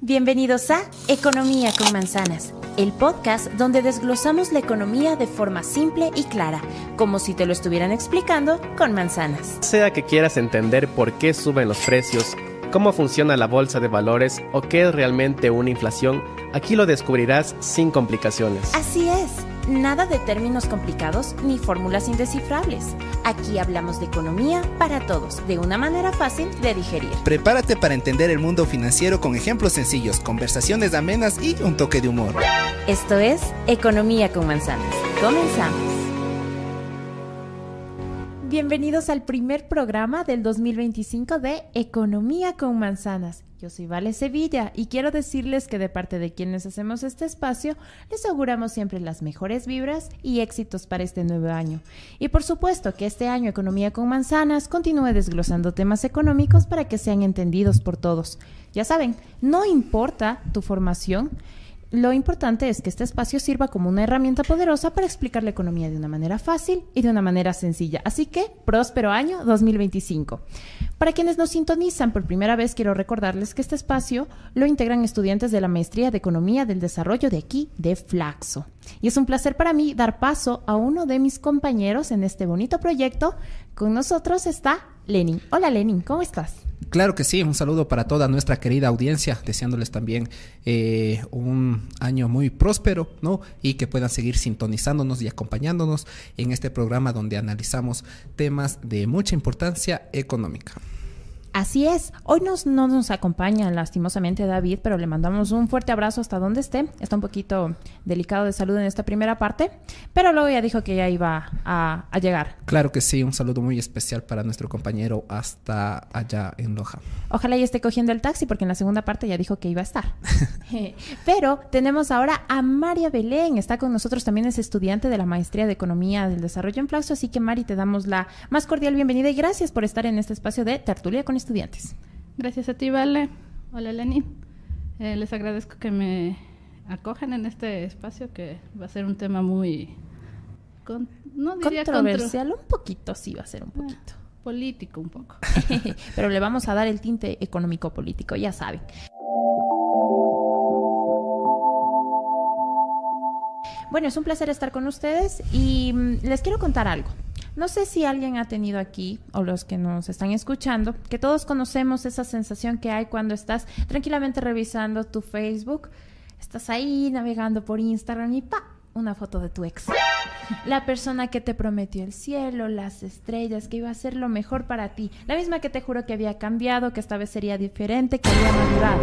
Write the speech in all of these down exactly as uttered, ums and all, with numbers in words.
Bienvenidos a Economía con Manzanas, el podcast donde desglosamos la economía de forma simple y clara, como si te lo estuvieran explicando con manzanas. Sea que quieras entender por qué suben los precios, cómo funciona la bolsa de valores o qué es realmente una inflación, aquí lo descubrirás sin complicaciones. Así es, nada de términos complicados ni fórmulas indescifrables. Aquí hablamos de economía para todos, de una manera fácil de digerir. Prepárate para entender el mundo financiero con ejemplos sencillos, conversaciones amenas y un toque de humor. Esto es Economía con Manzanas. Comenzamos. Bienvenidos al primer programa del dos mil veinticinco de Economía con Manzanas. Yo soy Vale Sevilla y quiero decirles que de parte de quienes hacemos este espacio, les auguramos siempre las mejores vibras y éxitos para este nuevo año. Y por supuesto que este año Economía con Manzanas continúe desglosando temas económicos para que sean entendidos por todos. Ya saben, no importa tu formación, lo importante es que este espacio sirva como una herramienta poderosa para explicar la economía de una manera fácil y de una manera sencilla. Así que, próspero año dos mil veinticinco. Para quienes nos sintonizan por primera vez, quiero recordarles que este espacio lo integran estudiantes de la Maestría de Economía del Desarrollo de aquí, de Flaxo. Y es un placer para mí dar paso a uno de mis compañeros en este bonito proyecto. Con nosotros está Lenin. Hola Lenin, ¿cómo estás? Claro que sí, un saludo para toda nuestra querida audiencia, deseándoles también eh, un año muy próspero, ¿no? Y que puedan seguir sintonizándonos y acompañándonos en este programa donde analizamos temas de mucha importancia económica. Así es, hoy nos, no nos acompaña lastimosamente David, pero le mandamos un fuerte abrazo hasta donde esté. Está un poquito delicado de salud en esta primera parte, pero luego ya dijo que ya iba a, a llegar. Claro que sí, un saludo muy especial para nuestro compañero hasta allá en Loja. Ojalá ya esté cogiendo el taxi porque en la segunda parte ya dijo que iba a estar. Pero tenemos ahora a María Belén, está con nosotros, también es estudiante de la Maestría de Economía del Desarrollo en Flaxo, así que Mari, te damos la más cordial bienvenida y gracias por estar en este espacio de Tertulia con estudiantes. Gracias a ti, Vale. Hola, Lenin. Eh, les agradezco que me acojan en este espacio que va a ser un tema muy con, no diría controversial, contro... un poquito, sí va a ser un poquito. Ah, político un poco. Pero le vamos a dar el tinte económico-político, ya saben. Bueno, es un placer estar con ustedes y mmm, les quiero contar algo. No sé si alguien ha tenido aquí, o los que nos están escuchando, que todos conocemos esa sensación que hay cuando estás tranquilamente revisando tu Facebook, estás ahí navegando por Instagram y ¡pa! Una foto de tu ex. La persona que te prometió el cielo, las estrellas, que iba a ser lo mejor para ti. La misma que te juró que había cambiado, que esta vez sería diferente, que había madurado.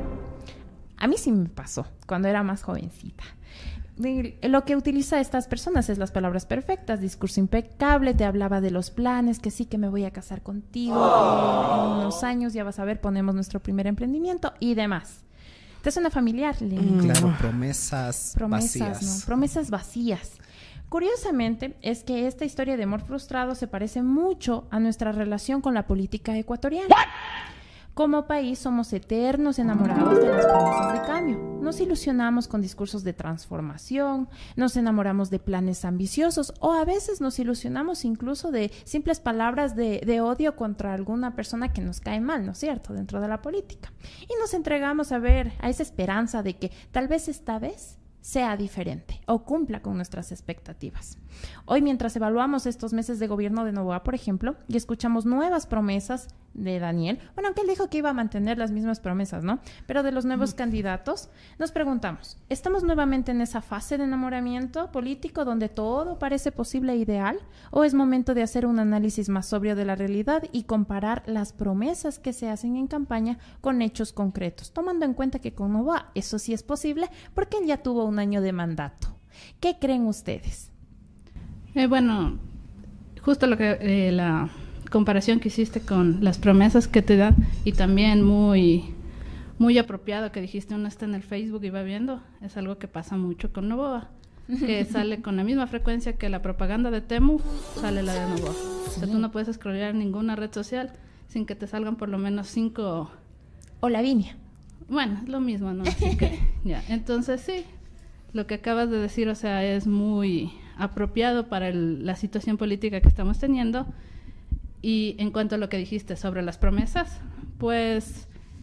A mí sí me pasó cuando era más jovencita. Lo que utiliza estas personas es las palabras perfectas, discurso impecable, te hablaba de los planes, que sí, que me voy a casar contigo, que en unos años ya vas a ver, ponemos nuestro primer emprendimiento y demás. ¿Te suena familiar, Lenin? Claro, promesas, promesas vacías. No, promesas vacías. Curiosamente, es que esta historia de amor frustrado se parece mucho a nuestra relación con la política ecuatoriana. ¿What? Como país somos eternos enamorados de las promesas de cambio. Nos ilusionamos con discursos de transformación, nos enamoramos de planes ambiciosos o a veces nos ilusionamos incluso de simples palabras de, de odio contra alguna persona que nos cae mal, ¿no es cierto?, dentro de la política. Y nos entregamos a ver a esa esperanza de que tal vez esta vez sea diferente o cumpla con nuestras expectativas. Hoy, mientras evaluamos estos meses de gobierno de Noboa, por ejemplo, y escuchamos nuevas promesas de Daniel, bueno, aunque él dijo que iba a mantener las mismas promesas, ¿no? Pero de los nuevos uh-huh. candidatos, nos preguntamos, ¿estamos nuevamente en esa fase de enamoramiento político donde todo parece posible e ideal? ¿O es momento de hacer un análisis más sobrio de la realidad y comparar las promesas que se hacen en campaña con hechos concretos, tomando en cuenta que con Noboa eso sí es posible porque él ya tuvo un año de mandato? ¿Qué creen ustedes? Eh, bueno, justo lo que eh, la comparación que hiciste con las promesas que te dan y también muy muy apropiado que dijiste, uno está en el Facebook y va viendo, es algo que pasa mucho con Noboa, que sale con la misma frecuencia que la propaganda de Temu, sale la de Noboa. O sea, tú no puedes scrollear ninguna red social sin que te salgan por lo menos cinco... O Lavinia. Bueno, es lo mismo, ¿no? Así que, ya. Entonces, sí, lo que acabas de decir, o sea, es muy apropiado para el, la situación política que estamos teniendo. Y en cuanto a lo que dijiste sobre las promesas, pues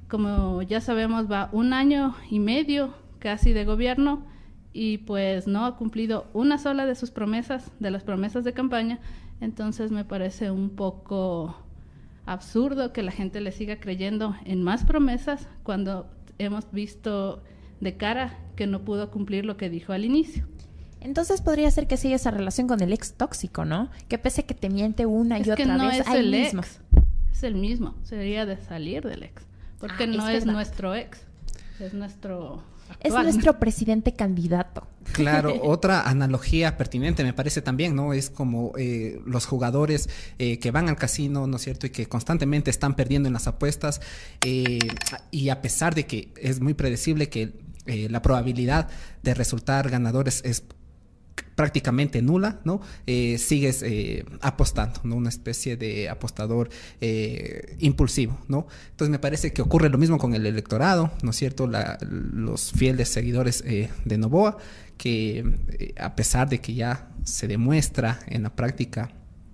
como ya sabemos, va un año y medio casi de gobierno y pues no ha cumplido una sola de sus promesas, de las promesas de campaña. Entonces me parece un poco absurdo que la gente le siga creyendo en más promesas cuando hemos visto de cara que no pudo cumplir lo que dijo al inicio. Entonces podría ser que siga esa relación con el ex tóxico, ¿no? Que pese que te miente una es y otra que no vez, es ahí el mismo. ex, es el mismo, sería de salir del ex, porque Ah, no es es, verdad. nuestro ex, es nuestro Es actual. nuestro presidente candidato. Claro, otra analogía pertinente me parece también, ¿no? Es como eh, los jugadores eh, que van al casino, ¿no es cierto? Y que constantemente están perdiendo en las apuestas eh, y a pesar de que es muy predecible que eh, la probabilidad de resultar ganadores es prácticamente nula, ¿no? Eh, sigues eh, apostando, ¿no? Una especie de apostador eh, impulsivo, ¿no? Entonces me parece que ocurre lo mismo con el electorado, ¿no es cierto? La, los fieles seguidores eh, de Noboa, que eh, a pesar de que ya se demuestra en la práctica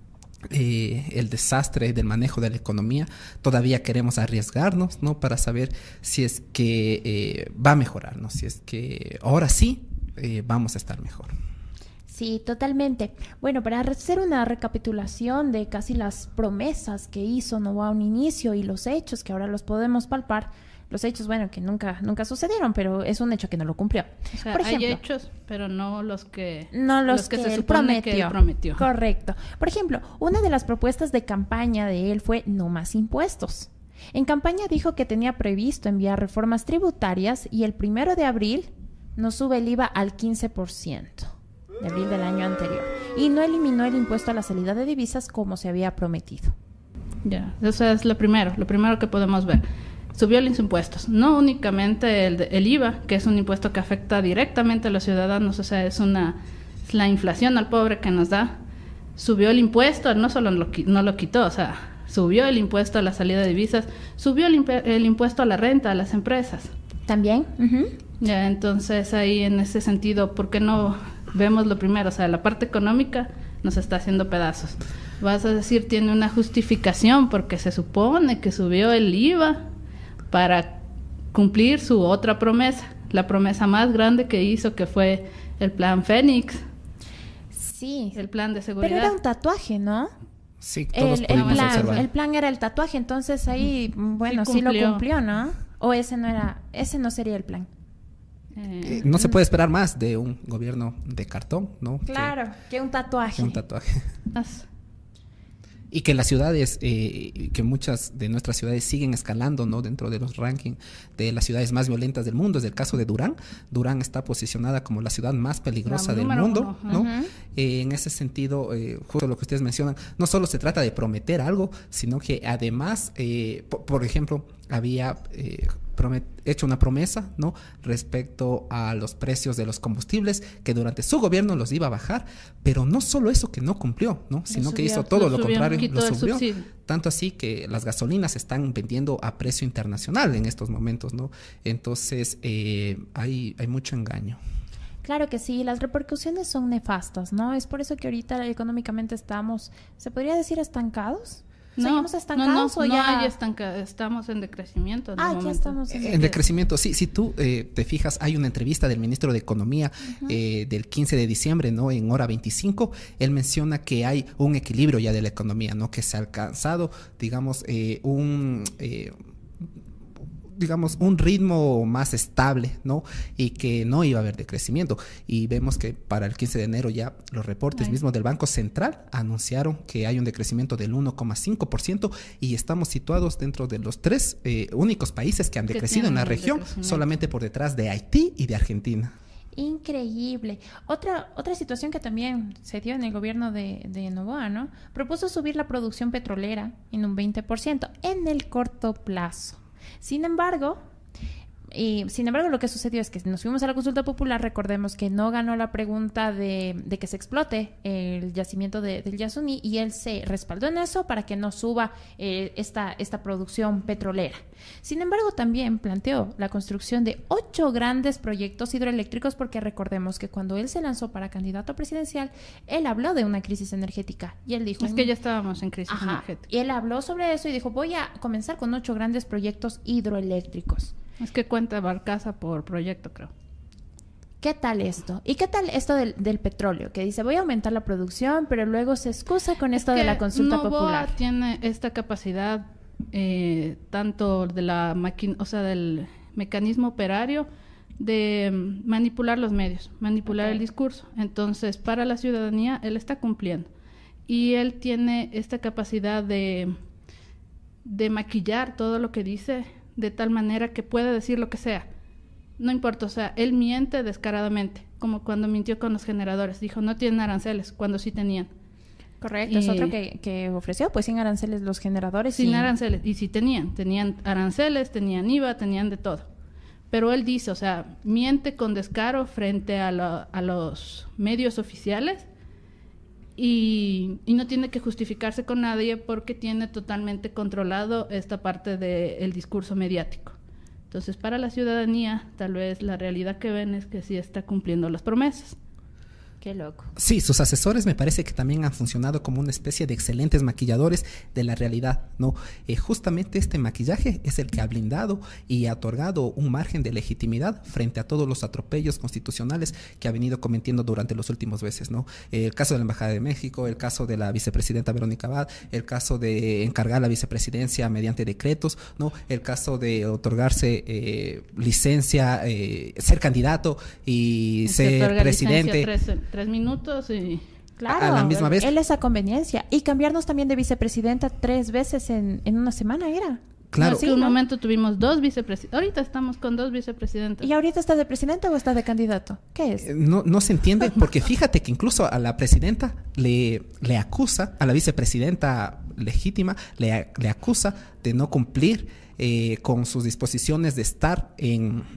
eh, el desastre del manejo de la economía, todavía queremos arriesgarnos, ¿no? Para saber si es que eh, va a mejorar, ¿no? Si es que ahora sí eh, vamos a estar mejor. Sí, totalmente. Bueno, para hacer una recapitulación de casi las promesas que hizo Noboa a un inicio y los hechos que ahora los podemos palpar, los hechos, bueno, que nunca nunca sucedieron, pero es un hecho que no lo cumplió. O sea, Por ejemplo, hay hechos, pero no los que no los, que, se él supone prometió. que él prometió. Correcto. Por ejemplo, una de las propuestas de campaña de él fue no más impuestos. En campaña dijo que tenía previsto enviar reformas tributarias y el primero de abril nos sube el I V A al quince por ciento. De abril del año anterior, y no eliminó el impuesto a la salida de divisas como se había prometido. Ya, eso es lo primero, lo primero que podemos ver. Subió los impuestos, no únicamente el, el I V A, que es un impuesto que afecta directamente a los ciudadanos, o sea, es una es la inflación al pobre que nos da. Subió el impuesto, no solo lo, no lo quitó, o sea, subió el impuesto a la salida de divisas, subió el, el impuesto a la renta a las empresas. ¿También? Uh-huh. Ya, entonces ahí en ese sentido, ¿por qué no vemos lo primero? O sea, la parte económica nos está haciendo pedazos. Vas a decir, tiene una justificación porque se supone que subió el I V A para cumplir su otra promesa, la promesa más grande que hizo, que fue el plan Fénix. Sí. El plan de seguridad. Pero era un tatuaje, ¿no? Sí, todos el, el, pudimos plan, observar. el plan era el tatuaje, entonces ahí, bueno, sí, sí lo cumplió, ¿no? O ese no era, ese no sería el plan. Eh, no se puede esperar más de un gobierno de cartón, ¿no? Claro, que, que un tatuaje. Que un tatuaje. Y que las ciudades, eh, que muchas de nuestras ciudades siguen escalando, ¿no? Dentro de los rankings de las ciudades más violentas del mundo. Es el caso de Durán. Durán está posicionada como la ciudad más peligrosa la del mundo, uno. ¿no? Uh-huh. Eh, en ese sentido, eh, justo lo que ustedes mencionan, no solo se trata de prometer algo, sino que además, eh, por, por ejemplo, había eh, promet- hecho una promesa, ¿no? Respecto a los precios de los combustibles, que durante su gobierno los iba a bajar, pero no solo eso que no cumplió, ¿no? Sino subió, que hizo todo lo, lo contrario, lo subió. Subsidio. Tanto así que las gasolinas se están vendiendo a precio internacional en estos momentos, ¿no? Entonces, eh, hay, hay mucho engaño. Claro que sí, las repercusiones son nefastas, ¿no? Es por eso que ahorita económicamente estamos, ¿se podría decir estancados? No, ¿Seguimos estancados no, no, o ya? No hay estanca, estamos en decrecimiento. En ah, el ya estamos en, en decrecimiento. Sí, si tú eh, te fijas, hay una entrevista del ministro de Economía uh-huh. eh, del quince de diciembre, ¿no? En hora veinticinco, él menciona que hay un equilibrio ya de la economía, ¿no? Que se ha alcanzado, digamos, eh, un... Eh, digamos, un ritmo más estable, ¿no? Y que no iba a haber decrecimiento. Y vemos que para el quince de enero ya los reportes Ay. mismos del Banco Central anunciaron que hay un decrecimiento del uno coma cinco por ciento y estamos situados dentro de los tres eh, únicos países que han decrecido en la región, solamente por detrás de Haití y de Argentina. Increíble. Otra otra situación que también se dio en el gobierno de, de Noboa, ¿no? Propuso subir la producción petrolera en un veinte por ciento en el corto plazo. Sin embargo, Y sin embargo, lo que sucedió es que nos fuimos a la consulta popular. Recordemos que no ganó la pregunta de, de que se explote el yacimiento de, del Yasuní, y él se respaldó en eso para que no suba eh, esta, esta producción petrolera. Sin embargo, también planteó la construcción de ocho grandes proyectos hidroeléctricos, porque recordemos que cuando él se lanzó para candidato presidencial, él habló de una crisis energética y él dijo... Es que ya estábamos en crisis Ajá, energética. y él habló sobre eso y dijo, voy a comenzar con ocho grandes proyectos hidroeléctricos. Es que cuenta Barcaza por proyecto, creo. ¿Qué tal esto? ¿Y qué tal esto del, del petróleo? Que dice, voy a aumentar la producción, pero luego se excusa con esto es de la consulta Novoa popular. Tiene esta capacidad eh, tanto de la máquina, o sea, del mecanismo operario de mm, manipular los medios, manipular Okay. el discurso. Entonces, para la ciudadanía, él está cumpliendo. Y él tiene esta capacidad de, de maquillar todo lo que dice de tal manera que puede decir lo que sea. No importa, o sea, él miente descaradamente, como cuando mintió con los generadores. Dijo, no tienen aranceles, cuando sí tenían. Correcto, es Y- otro que, que ofreció, pues sin aranceles los generadores. Sin y- aranceles, y sí tenían, tenían aranceles, tenían I V A, tenían de todo. Pero él dice, o sea, miente con descaro frente a, la- a los medios oficiales y, y no tiene que justificarse con nadie porque tiene totalmente controlado esta parte del discurso mediático. Entonces, para la ciudadanía, tal vez la realidad que ven es que sí está cumpliendo las promesas. Qué loco. Sí, sus asesores me parece que también han funcionado como una especie de excelentes maquilladores de la realidad, ¿no? Eh, justamente este maquillaje es el que ha blindado y ha otorgado un margen de legitimidad frente a todos los atropellos constitucionales que ha venido cometiendo durante los últimos meses, ¿no? Eh, el caso de la Embajada de México, el caso de la vicepresidenta Verónica Abad, el caso de encargar la vicepresidencia mediante decretos, ¿no? El caso de otorgarse eh, licencia, eh, ser candidato y Se ser otorga presidente. licencia tres, tres minutos y... Claro, a la misma vez. él es a conveniencia. Y cambiarnos también de vicepresidenta tres veces en, en una semana era. Claro. No, sí, un momento tuvimos dos vicepresidentes. Ahorita estamos con dos vicepresidentes. ¿Y ahorita está de presidente o está de candidato? ¿Qué es? Eh, No, no se entiende porque fíjate que incluso a la presidenta le, le acusa, a la vicepresidenta legítima, le, le acusa de no cumplir eh, con sus disposiciones de estar en...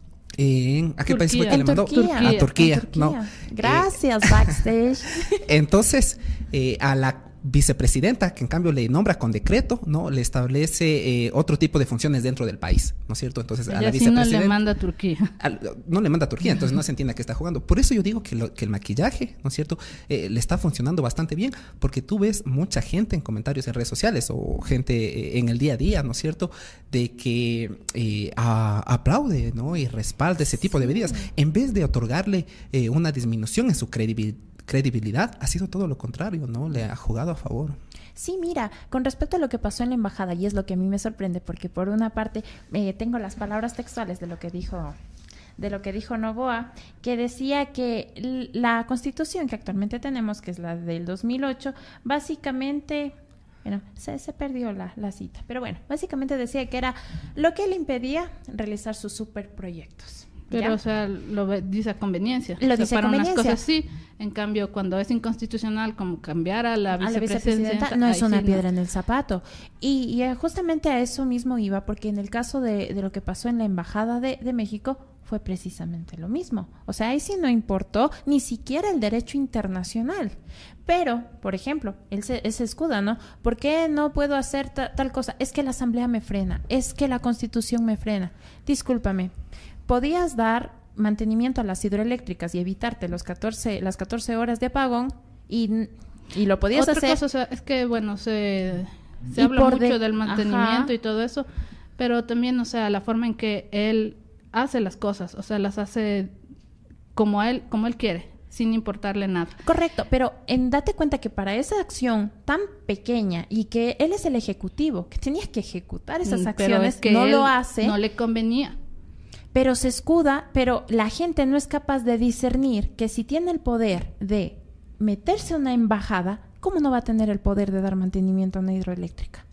En, ¿a qué país fue que Turquía. le En mandó? Turquía. A Turquía, En Turquía. ¿no? Gracias, backstage. Eh, entonces, eh, a la vicepresidenta, que en cambio le nombra con decreto, ¿no? Le establece eh, otro tipo de funciones dentro del país, ¿no es cierto? Entonces, a Ella la sí no vicepresidenta... le manda a Turquía. Al- no le manda a Turquía, entonces no se entiende a qué está jugando. Por eso yo digo que, lo- que el maquillaje, ¿no es cierto?, eh, le está funcionando bastante bien, porque tú ves mucha gente en comentarios en redes sociales o gente eh, en el día a día, ¿no es cierto?, de que eh, a- aplaude, ¿no?, y respalda ese tipo de medidas, en vez de otorgarle eh, una disminución en su credibil- credibilidad, ha sido todo lo contrario, ¿no?, le ha jugado a favor. Sí, mira, con respecto a lo que pasó en la embajada, y es lo que a mí me sorprende, porque por una parte eh, tengo las palabras textuales de lo que dijo de lo que dijo Novoa, que decía que l- la constitución que actualmente tenemos, que es la del dos mil ocho, básicamente, bueno, se, se perdió la, la cita, pero bueno, básicamente decía que era lo que le impedía realizar sus superproyectos. Pero, ¿ya? o sea, lo ve- dice a conveniencia. Lo O sea, dice a para conveniencia. unas cosas sí, en cambio, cuando es inconstitucional, como cambiar a la a la vicepresidenta, vicepresidenta no es ahí una sí, piedra no. en el zapato. Y, y, eh, justamente a eso mismo iba, porque en el caso de, de lo que pasó en la Embajada de, de México fue precisamente lo mismo. O sea, ahí sí no importó ni siquiera el derecho internacional. Pero, por ejemplo, él se, él se escuda, ¿no? ¿Por qué no puedo hacer ta- tal cosa? Es que la Asamblea me frena, es que la Constitución me frena. Discúlpame, podías dar mantenimiento a las hidroeléctricas y evitarte los catorce, las catorce horas de apagón y, y lo podías Otra hacer. cosa, o sea, es que, bueno, se, se Y habla por mucho de- del mantenimiento Ajá. y todo eso, pero también, o sea, la forma en que él hace las cosas, o sea, las hace como a él, como él quiere, sin importarle nada. Correcto, pero en date cuenta que para esa acción tan pequeña y que él es el ejecutivo, que tenía que ejecutar esas Mm, acciones, pero es que no él lo hace, No le convenía. pero se escuda, pero la gente no es capaz de discernir que si tiene el poder de meterse a una embajada, ¿cómo no va a tener el poder de dar mantenimiento a una hidroeléctrica?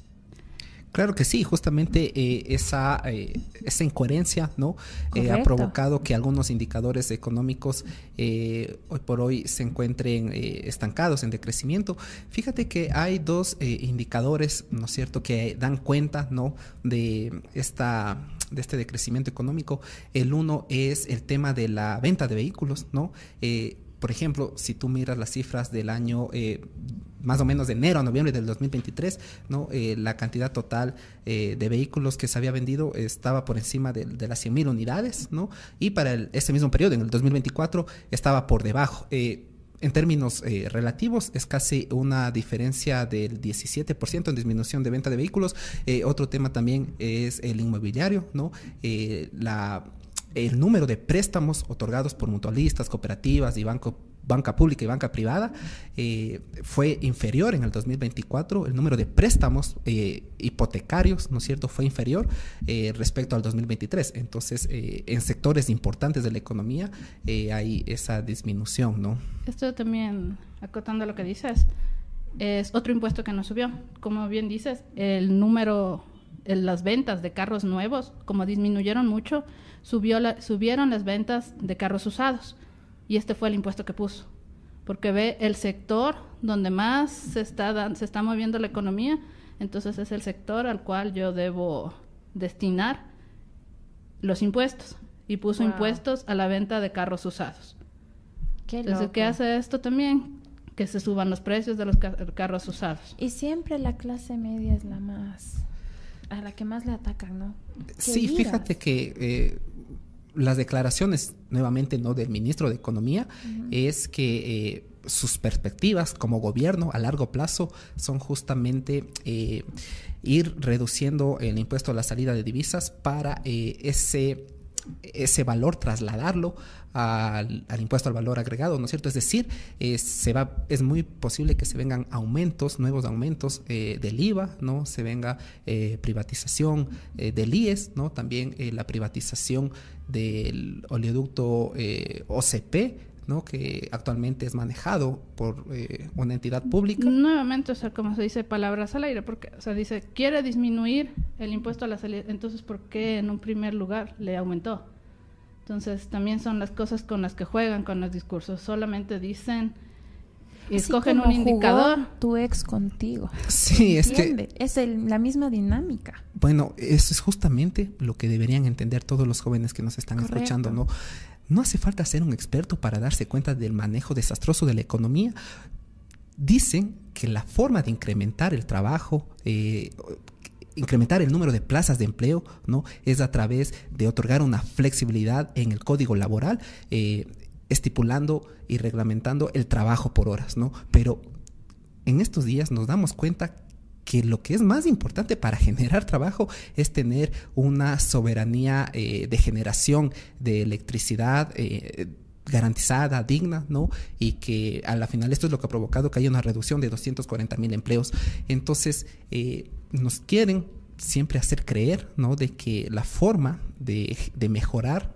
Claro que sí, justamente eh, esa, eh, esa incoherencia, ¿no? Eh, ha Correcto. provocado que algunos indicadores económicos eh, hoy por hoy se encuentren eh, estancados en decrecimiento. Fíjate que hay dos eh, indicadores, ¿no es cierto?, que dan cuenta, ¿no?, de esta de este decrecimiento económico. El uno es el tema de la venta de vehículos, ¿no? Eh, por ejemplo, si tú miras las cifras del año, eh, más o menos de enero a noviembre del dos mil veintitrés, ¿no? Eh, la cantidad total eh, de vehículos que se había vendido estaba por encima de, de las cien mil unidades, ¿no? Y para el, ese mismo periodo, en el dos mil veinticuatro, estaba por debajo. Eh, En términos eh, relativos, es casi una diferencia del diecisiete por ciento en disminución de venta de vehículos. Eh, otro tema también es el inmobiliario, ¿no? Eh, la, el número de préstamos otorgados por mutualistas, cooperativas y banco, banca pública y banca privada eh, fue inferior en el dos mil veinticuatro. El número de préstamos eh, hipotecarios, ¿no es cierto?, fue inferior eh, respecto al dos mil veintitrés. Entonces, eh, en sectores importantes de la economía eh, hay esa disminución, ¿no? Esto también, acotando lo que dices, es otro impuesto que nos subió. Como bien dices, el número, el, las ventas de carros nuevos, como disminuyeron mucho, subió la, subieron las ventas de carros usados. Y este fue el impuesto que puso. Porque ve el sector donde más se está, dan, se está moviendo la economía, entonces es el sector al cual yo debo destinar los impuestos. Y puso wow. impuestos a la venta de carros usados. Qué Entonces, loco. ¿qué hace esto también? Que se suban los precios de los ca carros usados. Y siempre la clase media es la más, a la que más le atacan, ¿no? Sí, vidas. Fíjate que eh, las declaraciones, nuevamente, no del ministro de Economía, uh-huh. es que eh, sus perspectivas como gobierno a largo plazo son justamente eh, ir reduciendo el impuesto a la salida de divisas para eh, ese, ese valor trasladarlo Al, al impuesto al valor agregado, ¿no es cierto? Es decir, eh, se va, es muy posible que se vengan aumentos, nuevos aumentos eh, del I V A, ¿no? Se venga eh, privatización eh, del I E S, ¿no? También eh, la privatización del oleoducto eh, O C P, ¿no? Que actualmente es manejado por eh, una entidad pública. Nuevamente, o sea, como se dice, palabras al aire, porque, o sea, dice, quiere disminuir el impuesto a la salida, entonces, ¿por qué en un primer lugar le aumentó? Entonces, también son las cosas con las que juegan con los discursos. Solamente dicen y escogen un indicador. Tu ex contigo. Sí, es ¿Entiende? que... Es el, la misma dinámica. Bueno, eso es justamente lo que deberían entender todos los jóvenes que nos están Correcto. escuchando, ¿no? No hace falta ser un experto para darse cuenta del manejo desastroso de la economía. Dicen que la forma de incrementar el trabajo... Eh, incrementar el número de plazas de empleo, ¿no? Es a través de otorgar una flexibilidad en el código laboral, eh, estipulando y reglamentando el trabajo por horas, ¿no? Pero en estos días nos damos cuenta que lo que es más importante para generar trabajo es tener una soberanía eh, de generación de electricidad eh, garantizada, digna, ¿no? Y que a la final esto es lo que ha provocado que haya una reducción de doscientos cuarenta mil empleos. Entonces, eh, nos quieren siempre hacer creer, ¿no? De que la forma de, de mejorar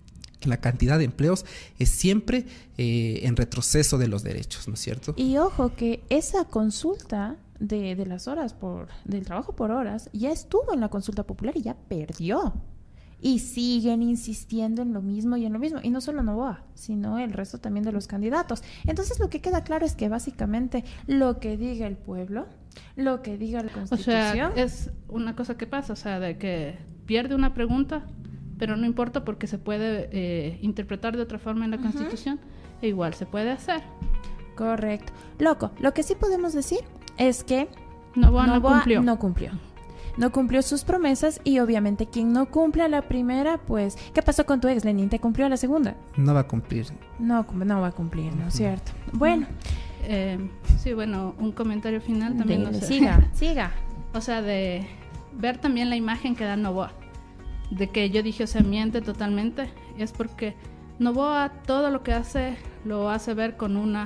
la cantidad de empleos es siempre eh, en retroceso de los derechos, ¿no es cierto? Y ojo que esa consulta de, de las horas por, del trabajo por horas ya estuvo en la consulta popular y ya perdió. Y siguen insistiendo en lo mismo y en lo mismo. Y no solo Noboa, sino el resto también de los candidatos. Entonces lo que queda claro es que básicamente lo que diga el pueblo, lo que diga la Constitución... O sea, es una cosa que pasa, o sea, de que pierde una pregunta, pero no importa porque se puede eh, interpretar de otra forma en la uh-huh. Constitución, e igual se puede hacer. Correcto. Loco, lo que sí podemos decir es que Noboa no, Noboa cumplió. no cumplió. No cumplió sus promesas y obviamente quien no cumple a la primera, pues... ¿Qué pasó con tu ex, Lenin? ¿Te cumplió a la segunda? No va a cumplir. No, no va a cumplir, ¿no es cierto? Bueno. Eh, sí, bueno, un comentario final también. Dele, no sé. Siga, siga. O sea, de ver también la imagen que da Noboa. De que yo dije, o sea, miente totalmente. Es porque Noboa todo lo que hace, lo hace ver con una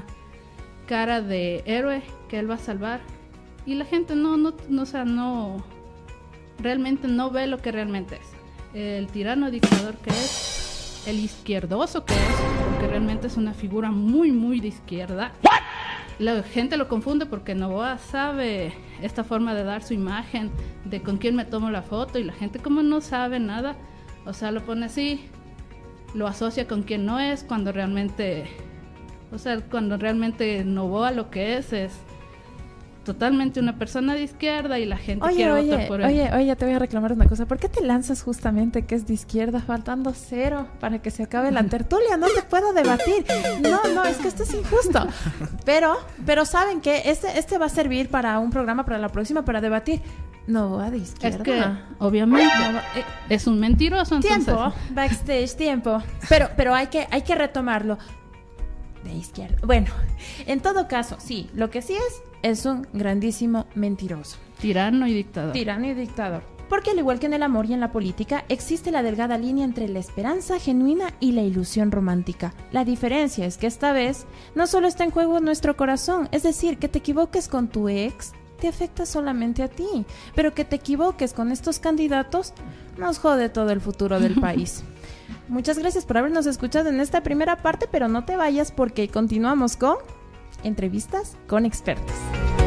cara de héroe que él va a salvar. Y la gente no, no, no, o sea, no... realmente no ve lo que realmente es. El tirano dictador que es, el izquierdoso que es, porque realmente es una figura muy, muy de izquierda. ¿What? La gente lo confunde porque Noboa sabe esta forma de dar su imagen, de con quién me tomo la foto, y la gente como no sabe nada, o sea, lo pone así, lo asocia con quien no es, cuando realmente, o sea, cuando realmente Noboa lo que es, es totalmente una persona de izquierda y la gente Oye, quiere oye, votar por él. oye, oye, te voy a reclamar una cosa. ¿Por qué te lanzas justamente que es de izquierda, faltando cero para que se acabe la tertulia? No te puedo debatir. No, no, es que esto es injusto. Pero, pero saben que este, este va a servir para un programa para la próxima, para debatir. No va de izquierda. Es que, obviamente, No, eh, es un mentiroso, entonces. tiempo, backstage, tiempo. Pero, pero hay que, hay que retomarlo. De izquierda. Bueno, en todo caso, sí, lo que sí es, es un grandísimo mentiroso. Tirano y dictador. Tirano y dictador. Porque al igual que en el amor y en la política, existe la delgada línea entre la esperanza genuina y la ilusión romántica. La diferencia es que esta vez no solo está en juego nuestro corazón, es decir, que te equivoques con tu ex te afecta solamente a ti, pero que te equivoques con estos candidatos nos jode todo el futuro del país. Muchas gracias por habernos escuchado en esta primera parte, pero no te vayas porque continuamos con entrevistas con expertos.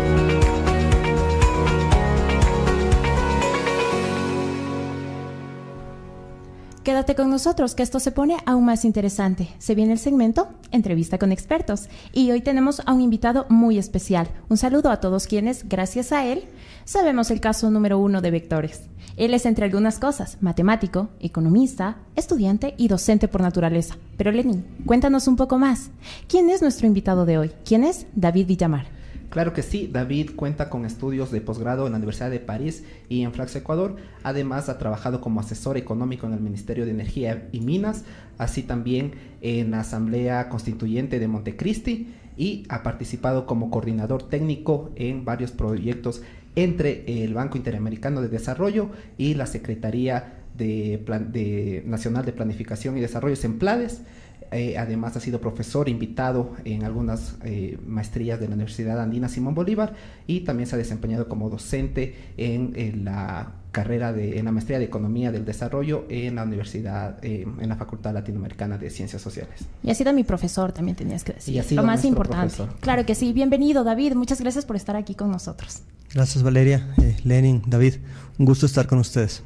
Quédate con nosotros, que esto se pone aún más interesante. Se viene el segmento Entrevista con expertos y hoy tenemos a un invitado muy especial. Un saludo a todos quienes, gracias a él, sabemos el caso número uno de vectores. Él es, entre algunas cosas, matemático, economista, estudiante y docente por naturaleza. Pero Lenin, cuéntanos un poco más. ¿Quién es nuestro invitado de hoy? ¿Quién es David Villamar? Claro que sí, David cuenta con estudios de posgrado en la Universidad de París y en Flaxo, Ecuador. Además, ha trabajado como asesor económico en el Ministerio de Energía y Minas, así también en la Asamblea Constituyente de Montecristi, y ha participado como coordinador técnico en varios proyectos entre el Banco Interamericano de Desarrollo y la Secretaría de Plan- de Nacional de Planificación y Desarrollo, SEMPLADES. Eh, además ha sido profesor invitado en algunas eh, maestrías de la Universidad Andina Simón Bolívar, y también se ha desempeñado como docente en, en la carrera de en la maestría de Economía del Desarrollo en la Universidad, eh, en la Facultad Latinoamericana de Ciencias Sociales. Y ha sido mi profesor, también tenías que decir. Y ha sido lo más nuestro importante. profesor. Claro que sí. Bienvenido, David. Muchas gracias por estar aquí con nosotros. Gracias, Valeria, eh, Lenin, David. Un gusto estar con ustedes.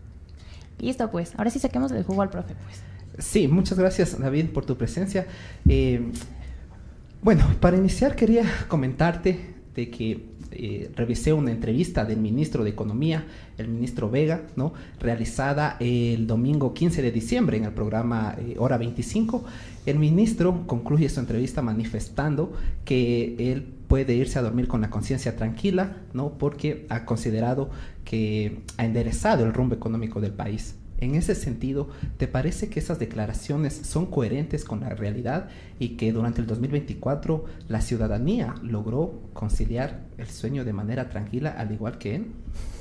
Listo, pues. Ahora sí saquemos el jugo al profe, pues. Sí, muchas gracias, David, por tu presencia. Eh, bueno, para iniciar quería comentarte de que eh, revisé una entrevista del ministro de Economía, el ministro Vega, ¿no?, realizada el domingo quince de diciembre en el programa eh, Hora veinticinco. El ministro concluye su entrevista manifestando que él puede irse a dormir con la conciencia tranquila, ¿no?, porque ha considerado que ha enderezado el rumbo económico del país. En ese sentido, ¿te parece que esas declaraciones son coherentes con la realidad y que durante el dos mil veinticuatro la ciudadanía logró conciliar el sueño de manera tranquila, al igual que él?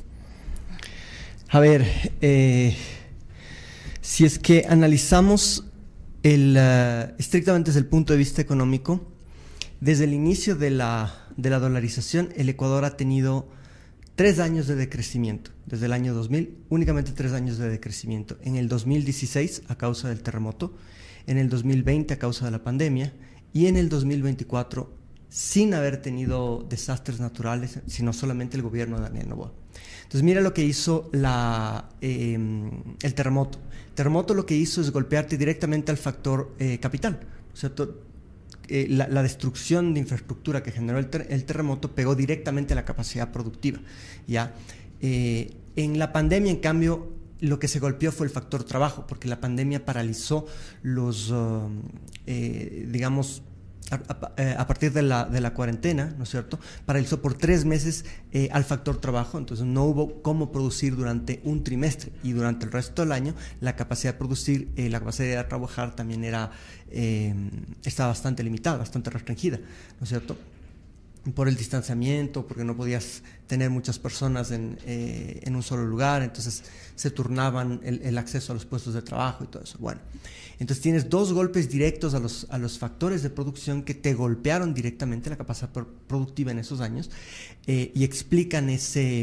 A ver, eh, si es que analizamos el, uh, estrictamente desde el punto de vista económico, desde el inicio de la, de la dolarización, el Ecuador ha tenido tres años de decrecimiento. Desde el año dos mil, únicamente tres años de decrecimiento. En el dos mil dieciséis, a causa del terremoto, en el dos mil veinte, a causa de la pandemia, y en el dos mil veinticuatro, sin haber tenido desastres naturales, sino solamente el gobierno de Daniel Noboa. Entonces, mira lo que hizo la, eh, el terremoto. El terremoto lo que hizo es golpearte directamente al factor eh, capital, ¿no es cierto? Eh, la, la destrucción de infraestructura que generó el, ter el terremoto pegó directamente a la capacidad productiva, ¿ya? Eh, en la pandemia, en cambio, lo que se golpeó fue el factor trabajo, porque la pandemia paralizó los, uh, eh, digamos, a, a, a partir de la, de la cuarentena, ¿no es cierto?, paralizó por tres meses eh, al factor trabajo. Entonces no hubo cómo producir durante un trimestre, y durante el resto del año la capacidad de producir, eh, la capacidad de trabajar también era, eh, estaba bastante limitada, bastante restringida, ¿no es cierto?, por el distanciamiento, porque no podías tener muchas personas en, eh, en un solo lugar, entonces se turnaban el, el acceso a los puestos de trabajo y todo eso. Bueno, entonces tienes dos golpes directos a los, a los factores de producción que te golpearon directamente la capacidad productiva en esos años, eh, y explican ese,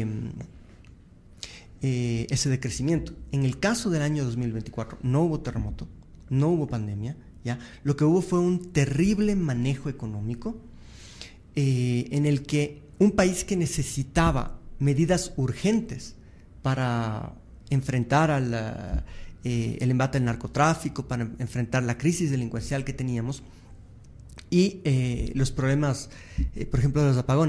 eh, ese decrecimiento. En el caso del año dos mil veinticuatro no hubo terremoto, no hubo pandemia, ¿ya? Lo que hubo fue un terrible manejo económico, Eh, en el que un país que necesitaba medidas urgentes para enfrentar al, eh, el embate del narcotráfico, para enfrentar la crisis delincuencial que teníamos y eh, los problemas, eh, por ejemplo, de los apagones,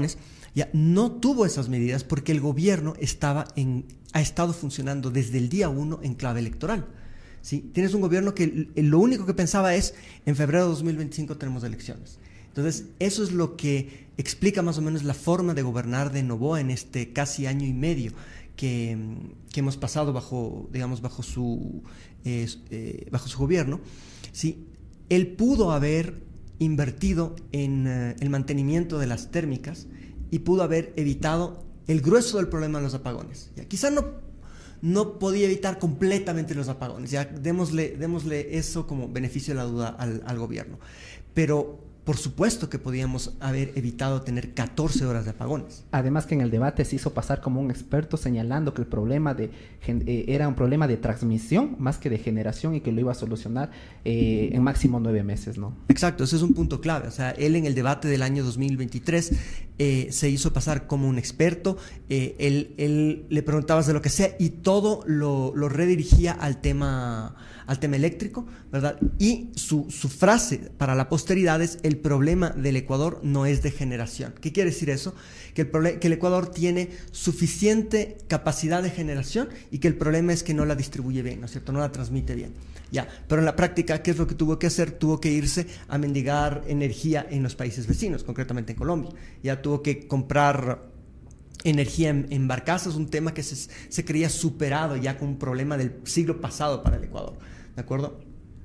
ya no tuvo esas medidas porque el gobierno estaba en, ha estado funcionando desde el día uno en clave electoral. ¿Sí? Tienes un gobierno que lo único que pensaba es, en febrero de dos mil veinticinco tenemos elecciones. Entonces, eso es lo que explica más o menos la forma de gobernar de Noboa en este casi año y medio que, que hemos pasado bajo, digamos, bajo su, eh, eh, bajo su gobierno. ¿Sí? Él pudo haber invertido en uh, el mantenimiento de las térmicas y pudo haber evitado el grueso del problema de los apagones. ¿Ya? Quizá no, no podía evitar completamente los apagones, ya démosle, démosle eso como beneficio de la duda al, al gobierno, pero por supuesto que podíamos haber evitado tener catorce horas de apagones. Además que en el debate se hizo pasar como un experto señalando que el problema de, eh, era un problema de transmisión más que de generación y que lo iba a solucionar eh, en máximo nueve meses, ¿no? Exacto, ese es un punto clave. O sea, él en el debate del año dos mil veintitrés eh, se hizo pasar como un experto, eh, él, él le preguntabas de lo que sea y todo lo, lo redirigía al tema, al tema eléctrico, ¿verdad? Y su, su frase para la posteridad es: el problema del Ecuador no es de generación. ¿Qué quiere decir eso? Que el, que el Ecuador tiene suficiente capacidad de generación y que el problema es que no la distribuye bien, ¿no es cierto? No la transmite bien. Ya, pero en la práctica, ¿qué es lo que tuvo que hacer? Tuvo que irse a mendigar energía en los países vecinos, concretamente en Colombia. Ya tuvo que comprar energía en, en barcazas, un tema que se, se creía superado ya con un problema del siglo pasado para el Ecuador, ¿de acuerdo?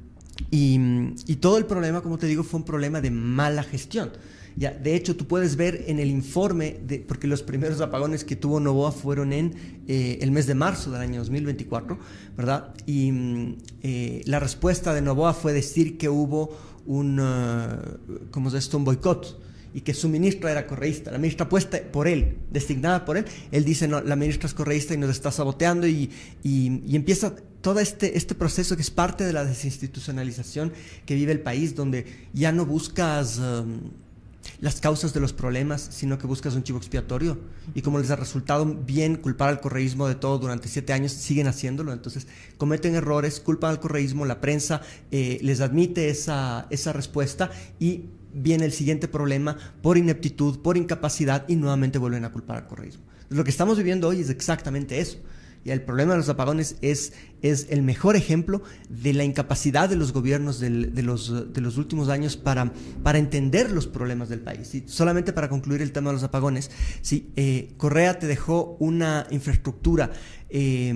Y, y todo el problema, como te digo, fue un problema de mala gestión. Ya, de hecho, tú puedes ver en el informe, de, porque los primeros apagones que tuvo Noboa fueron en eh, el mes de marzo del año dos mil veinticuatro, ¿verdad? Y eh, la respuesta de Noboa fue decir que hubo un, uh, ¿cómo es esto? Un boicot y que su ministra era correísta, la ministra puesta por él, designada por él. Él dice: no, la ministra es correísta y nos está saboteando, y, y, y empieza todo este, este proceso que es parte de la desinstitucionalización que vive el país, donde ya no buscas um, las causas de los problemas, sino que buscas un chivo expiatorio, y como les ha resultado bien culpar al correísmo de todo durante siete años, siguen haciéndolo. Entonces cometen errores, culpan al correísmo, la prensa eh, les admite esa, esa respuesta y viene el siguiente problema por ineptitud, por incapacidad, y nuevamente vuelven a culpar al correísmo. Lo que estamos viviendo hoy es exactamente eso. Y el problema de los apagones es, es el mejor ejemplo de la incapacidad de los gobiernos del, de, los, de los últimos años para, para entender los problemas del país. ¿Sí? Solamente para concluir el tema de los apagones, ¿sí? eh, Correa te dejó una infraestructura eh,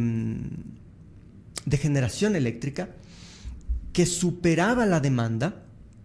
de generación eléctrica que superaba la demanda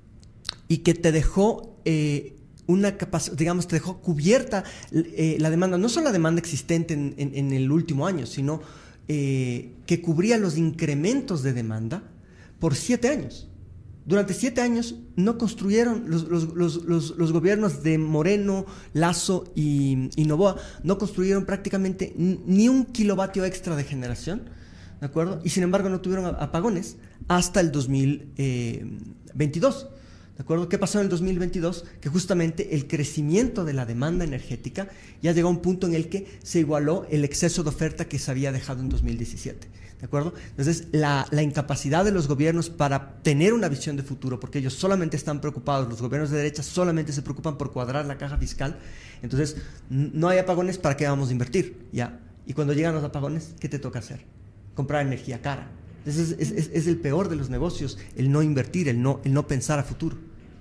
y que te dejó eh, una capacidad, digamos, te dejó cubierta eh, la demanda, no solo la demanda existente en, en, en el último año, sino eh, que cubría los incrementos de demanda por siete años. Durante siete años no construyeron, los, los, los, los, los gobiernos de Moreno, Lasso y, y Noboa no construyeron prácticamente ni un kilovatio extra de generación, ¿de acuerdo? Y sin embargo no tuvieron apagones hasta el dos mil veintidós. ¿De acuerdo? ¿Qué pasó en el dos mil veintidós? Que justamente el crecimiento de la demanda energética ya llegó a un punto en el que se igualó el exceso de oferta que se había dejado en dos mil diecisiete. ¿De acuerdo? Entonces, la, la incapacidad de los gobiernos para tener una visión de futuro, porque ellos solamente están preocupados, los gobiernos de derecha solamente se preocupan por cuadrar la caja fiscal. Entonces, no hay apagones, ¿para qué vamos a invertir? Ya. Y cuando llegan los apagones, ¿qué te toca hacer? Comprar energía cara. Entonces es, es, es el peor de los negocios, el no invertir, el no, el no pensar a futuro.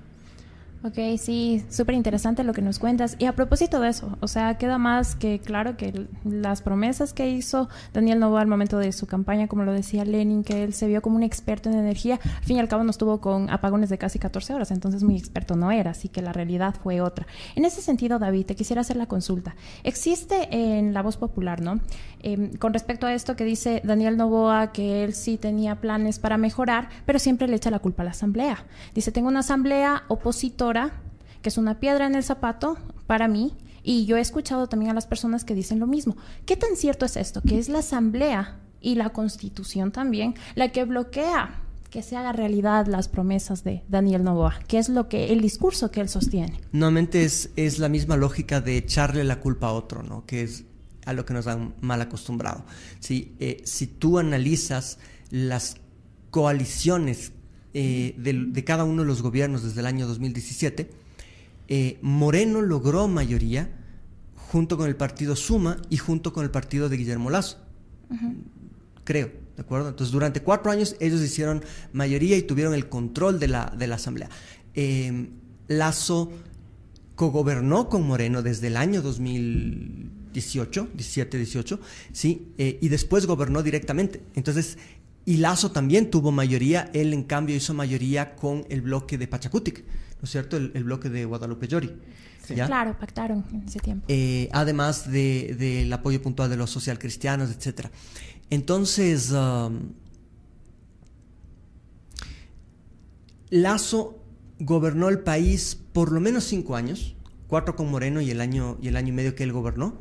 Ok, sí, súper interesante lo que nos cuentas. Y a propósito de eso, o sea, queda más que claro que las promesas que hizo Daniel Noboa al momento de su campaña, como lo decía Lenin, que él se vio como un experto en energía, al fin y al cabo nos tuvo con apagones de casi catorce horas, entonces muy experto no era, así que la realidad fue otra. En ese sentido, David, te quisiera hacer la consulta. Existe en la voz popular, ¿no? Eh, con respecto a esto que dice Daniel Noboa, que él sí tenía planes para mejorar, pero siempre le echa la culpa a la asamblea. Dice, tengo una asamblea opositora que es una piedra en el zapato para mí, y yo he escuchado también a las personas que dicen lo mismo. ¿Qué tan cierto es esto? Que es la Asamblea y la Constitución también la que bloquea que se haga realidad las promesas de Daniel Noboa, que es lo que el discurso que él sostiene. Nuevamente es, es la misma lógica de echarle la culpa a otro, ¿no? Que es a lo que nos han mal acostumbrado. ¿Sí? Eh, si tú analizas las coaliciones eh, de, de cada uno de los gobiernos desde el año dos mil diecisiete, eh, Moreno logró mayoría junto con el partido Suma y junto con el partido de Guillermo Lasso. Uh-huh. Creo, ¿de acuerdo? Entonces, durante cuatro años ellos hicieron mayoría y tuvieron el control de la, de la asamblea. Eh, Lasso cogobernó con Moreno desde el año dos mil dieciocho, diecisiete, dieciocho, ¿sí? Eh, y después gobernó directamente. Entonces, y Lasso también tuvo mayoría, él en cambio hizo mayoría con el bloque de Pachacutic, ¿no es cierto? El, el bloque de Guadalupe Llori. Sí. Claro, pactaron en ese tiempo. Eh, además de, de apoyo puntual de los socialcristianos, etcétera. Entonces, um, Lasso gobernó el país por lo menos cinco años, cuatro con Moreno y el año, y el año y medio que él gobernó.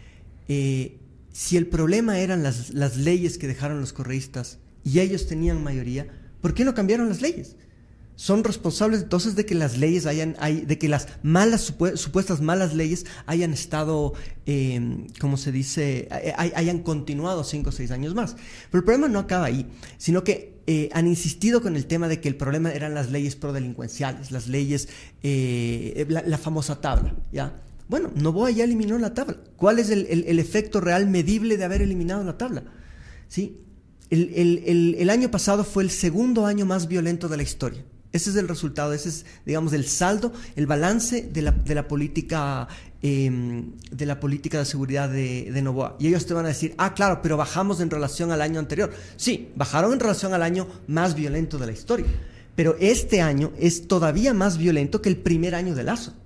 Eh, si el problema eran las, las leyes que dejaron los correístas y ellos tenían mayoría, ¿por qué no cambiaron las leyes? Son responsables entonces de que las leyes hayan, hay, de que las malas, supu supuestas malas leyes hayan estado, eh, como se dice, hay, hayan continuado cinco o seis años más. Pero el problema no acaba ahí, sino que eh, han insistido con el tema de que el problema eran las leyes prodelincuenciales, las leyes, eh, la, la famosa tabla, ¿ya? Bueno, Noboa ya eliminó la tabla. ¿Cuál es el, el, el efecto real medible de haber eliminado la tabla? ¿Sí? El, el, el, el año pasado fue el segundo año más violento de la historia. Ese es el resultado, ese es, digamos, el saldo, el balance de la, de la política eh, de la política de seguridad de, de Noboa. Y ellos te van a decir, ah, claro, pero bajamos en relación al año anterior. Sí, bajaron en relación al año más violento de la historia. Pero este año es todavía más violento que el primer año de Lasso.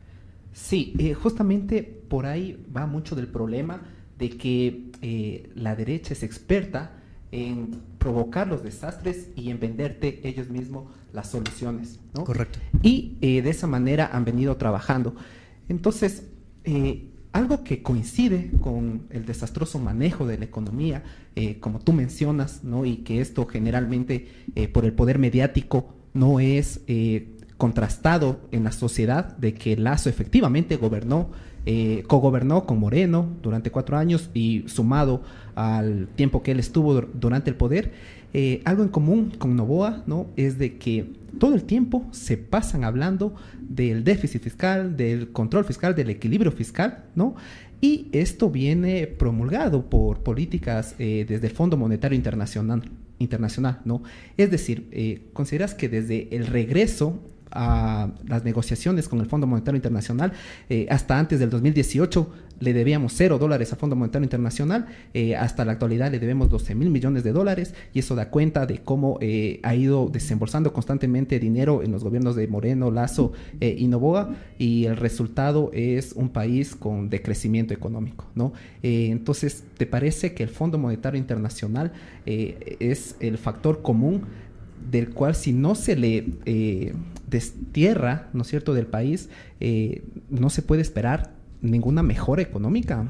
Sí, eh, justamente por ahí va mucho del problema de que eh, la derecha es experta en provocar los desastres y en venderte ellos mismos las soluciones, ¿no? Correcto. Y eh, de esa manera han venido trabajando. Entonces, eh, algo que coincide con el desastroso manejo de la economía, eh, como tú mencionas, ¿no? Y que esto generalmente eh, por el poder mediático no es eh, contrastado en la sociedad, de que Lasso efectivamente gobernó, eh, cogobernó con Moreno durante cuatro años y sumado al tiempo que él estuvo durante el poder, eh, algo en común con Noboa, ¿no? Es de que todo el tiempo se pasan hablando del déficit fiscal, del control fiscal, del equilibrio fiscal, ¿no? Y esto viene promulgado por políticas eh, desde el Fondo Monetario Internacional, internacional, ¿no? Es decir, eh, ¿consideras que desde el regreso a las negociaciones con el Fondo Monetario Internacional, eh, hasta antes del dos mil dieciocho le debíamos cero dólares al Fondo Monetario Internacional, eh, hasta la actualidad le debemos doce mil millones de dólares, y eso da cuenta de cómo eh, ha ido desembolsando constantemente dinero en los gobiernos de Moreno, Lasso eh, y Noboa, y el resultado es un país con decrecimiento económico, ¿no? Eh, entonces, ¿te parece que el Fondo Monetario Internacional eh, es el factor común del cual, si no se le eh, destierra, ¿no es cierto?, del país, eh, no se puede esperar ninguna mejora económica?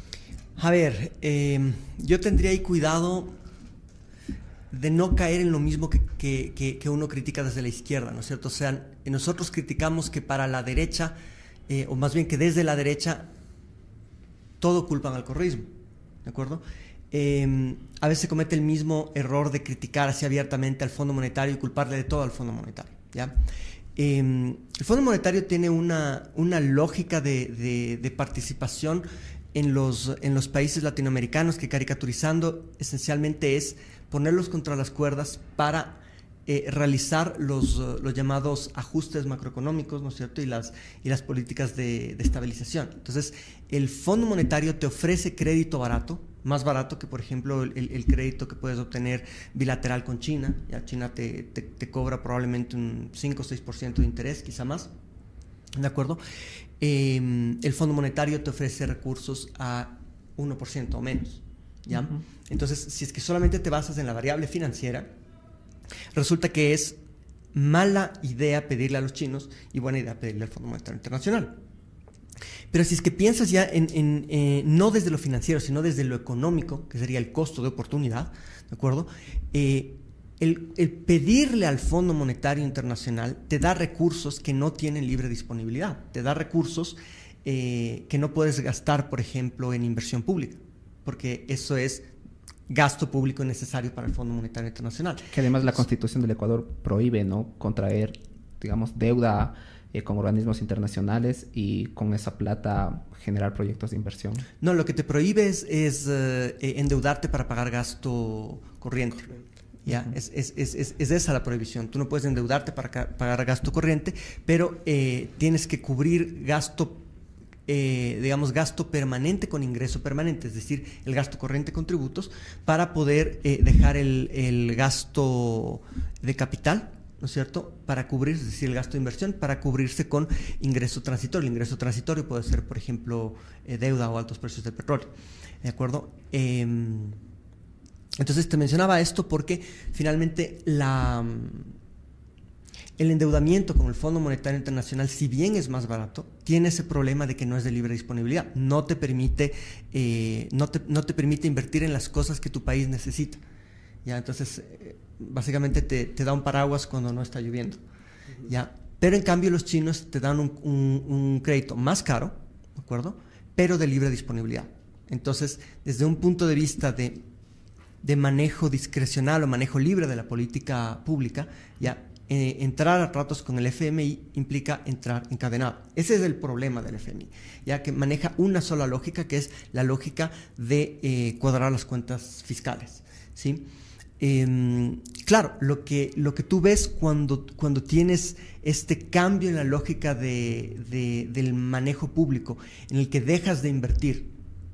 A ver, eh, yo tendría ahí cuidado de no caer en lo mismo que, que, que, que uno critica desde la izquierda, ¿no es cierto? O sea, nosotros criticamos que para la derecha, eh, o más bien que desde la derecha, todo culpan al correísmo, ¿de acuerdo? Eh, a veces se comete el mismo error de criticar así abiertamente al Fondo Monetario y culparle de todo al Fondo Monetario, ¿ya? Eh, el Fondo Monetario tiene una, una lógica de, de, de participación en los, en los países latinoamericanos que, caricaturizando, esencialmente es ponerlos contra las cuerdas para eh, realizar los, los llamados ajustes macroeconómicos, ¿no es cierto?, y las, y las políticas de, de estabilización. Entonces, el Fondo Monetario te ofrece crédito barato, más barato que, por ejemplo, el, el crédito que puedes obtener bilateral con China. Ya China te, te, te cobra probablemente un cinco o seis por ciento de interés, quizá más, ¿de acuerdo? Eh, el Fondo Monetario te ofrece recursos a uno por ciento o menos, ¿ya? Uh-huh. Entonces, si es que solamente te basas en la variable financiera, resulta que es mala idea pedirle a los chinos y buena idea pedirle al Fondo Monetario Internacional. Pero si es que piensas ya en, en eh, no desde lo financiero, sino desde lo económico, que sería el costo de oportunidad, ¿de acuerdo? Eh, el, el pedirle al Fondo Monetario Internacional te da recursos que no tienen libre disponibilidad, te da recursos eh, que no puedes gastar, por ejemplo, en inversión pública, porque eso es gasto público necesario para el Fondo Monetario Internacional. Que además la Constitución del Ecuador prohíbe, ¿no?, contraer, digamos, deuda eh, con organismos internacionales y con esa plata generar proyectos de inversión. No, lo que te prohíbe es, es eh, endeudarte para pagar gasto corriente. Ya, uh-huh. es, es, es, es, es esa la prohibición. Tú no puedes endeudarte para ca- pagar gasto corriente, pero eh, tienes que cubrir gasto Eh, digamos, gasto permanente con ingreso permanente, es decir, el gasto corriente con tributos, para poder eh, dejar el, el gasto de capital, ¿no es cierto?, para cubrir, es decir, el gasto de inversión, para cubrirse con ingreso transitorio. El ingreso transitorio puede ser, por ejemplo, eh, deuda o altos precios del petróleo, ¿de acuerdo? Eh, entonces te mencionaba esto porque finalmente la... El endeudamiento con el Fondo Monetario Internacional, si bien es más barato, tiene ese problema de que no es de libre disponibilidad. No te permite, eh, no te, no te permite invertir en las cosas que tu país necesita. ¿Ya? Entonces, eh, básicamente te, te da un paraguas cuando no está lloviendo. ¿Ya? Pero en cambio los chinos te dan un, un, un crédito más caro, ¿de acuerdo?, pero de libre disponibilidad. Entonces, desde un punto de vista de, de manejo discrecional o manejo libre de la política pública, ya Eh, entrar a tratos con el F M I implica entrar encadenado. Ese es el problema del F M I, ya que maneja una sola lógica, que es la lógica de eh, cuadrar las cuentas fiscales, ¿sí? Eh, claro, lo que, lo que tú ves cuando, cuando tienes este cambio en la lógica de, de, del manejo público, en el que dejas de invertir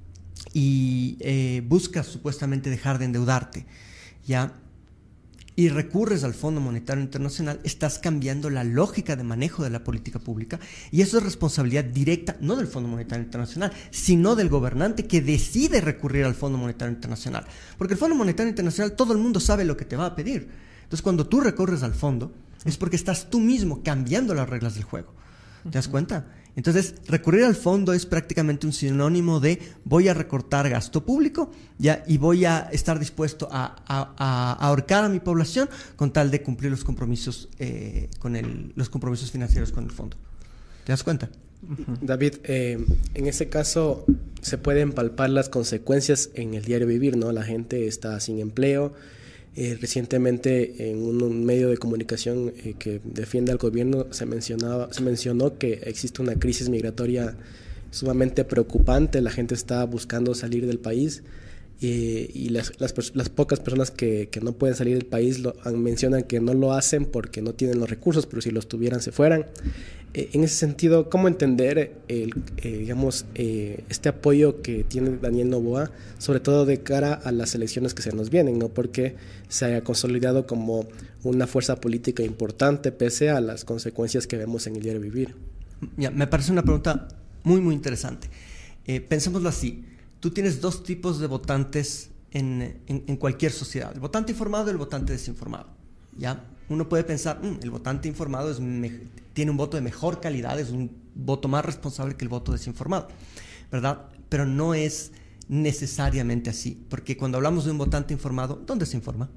y eh, buscas supuestamente dejar de endeudarte, ¿ya?, y recurres al Fondo Monetario Internacional, estás cambiando la lógica de manejo de la política pública, y eso es responsabilidad directa, no del Fondo Monetario Internacional, sino del gobernante que decide recurrir al Fondo Monetario Internacional. Porque el Fondo Monetario Internacional, todo el mundo sabe lo que te va a pedir. Entonces, cuando tú recurres al fondo, es porque estás tú mismo cambiando las reglas del juego. ¿Te das cuenta? Entonces, recurrir al fondo es prácticamente un sinónimo de voy a recortar gasto público, ya, y voy a estar dispuesto a, a, a ahorcar a mi población con tal de cumplir los compromisos eh, con el, los compromisos financieros con el fondo. ¿Te das cuenta? David, eh, en ese caso se pueden palpar las consecuencias en el diario vivir, ¿no? La gente está sin empleo. Eh, recientemente en un, un medio de comunicación eh, que defiende al gobierno se mencionaba, se mencionó que existe una crisis migratoria sumamente preocupante. La gente está buscando salir del país eh, y las, las, las pocas personas que, que no pueden salir del país lo, mencionan que no lo hacen porque no tienen los recursos, pero si los tuvieran se fueran. Eh, en ese sentido, ¿cómo entender el, eh, digamos, eh, este apoyo que tiene Daniel Noboa, sobre todo de cara a las elecciones que se nos vienen, ¿no? Porque se haya consolidado como una fuerza política importante pese a las consecuencias que vemos en el diario vivir? Ya, me parece una pregunta muy, muy interesante. Eh, pensémoslo así. Tú tienes dos tipos de votantes en, en, en cualquier sociedad: el votante informado y el votante desinformado. ¿Ya? Uno puede pensar, mmm, el votante informado es me, tiene un voto de mejor calidad, es un voto más responsable que el voto desinformado, ¿verdad? Pero no es necesariamente así, porque cuando hablamos de un votante informado, ¿dónde se informa?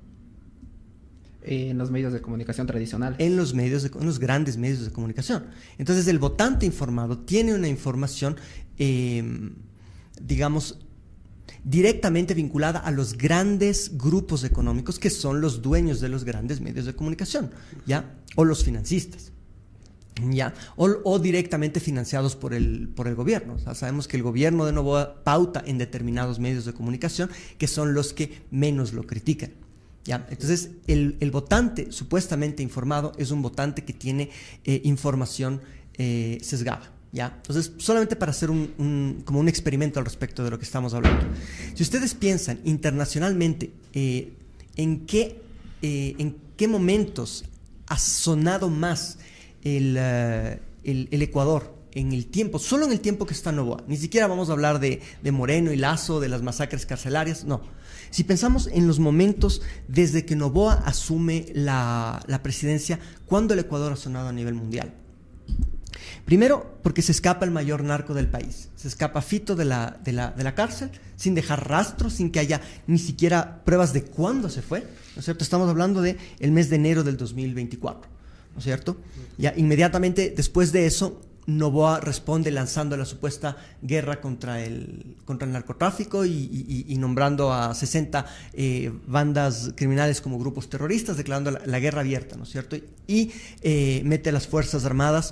En los medios de comunicación tradicionales. En los medios, de, en los grandes medios de comunicación. Entonces, el votante informado tiene una información, eh, digamos, directamente vinculada a los grandes grupos económicos que son los dueños de los grandes medios de comunicación, ¿ya? O los financistas, ¿ya? O, o directamente financiados por el, por el gobierno. O sea, sabemos que el gobierno de Noboa pauta en determinados medios de comunicación que son los que menos lo critican, ¿ya? Entonces, el, el votante supuestamente informado es un votante que tiene eh, información eh, sesgada, ¿ya? Entonces, solamente para hacer un, un, como un experimento al respecto de lo que estamos hablando. Si ustedes piensan internacionalmente eh, en, qué, eh, en qué momentos ha sonado más el, uh, el, el Ecuador en el tiempo, solo en el tiempo que está Noboa, ni siquiera vamos a hablar de, de Moreno y Lazo, de las masacres carcelarias, no. Si pensamos en los momentos desde que Noboa asume la, la presidencia, ¿cuándo el Ecuador ha sonado a nivel mundial? Primero, porque se escapa el mayor narco del país. Se escapa Fito de la, de la, de la cárcel sin dejar rastro, sin que haya ni siquiera pruebas de cuándo se fue, ¿no es cierto? Estamos hablando del mes de enero del dos mil veinticuatro, ¿no es cierto? Ya inmediatamente después de eso, Noboa responde lanzando la supuesta guerra contra el, contra el narcotráfico y, y, y nombrando a sesenta eh, bandas criminales como grupos terroristas, declarando la, la guerra abierta, ¿no es cierto? Y eh, mete a las Fuerzas Armadas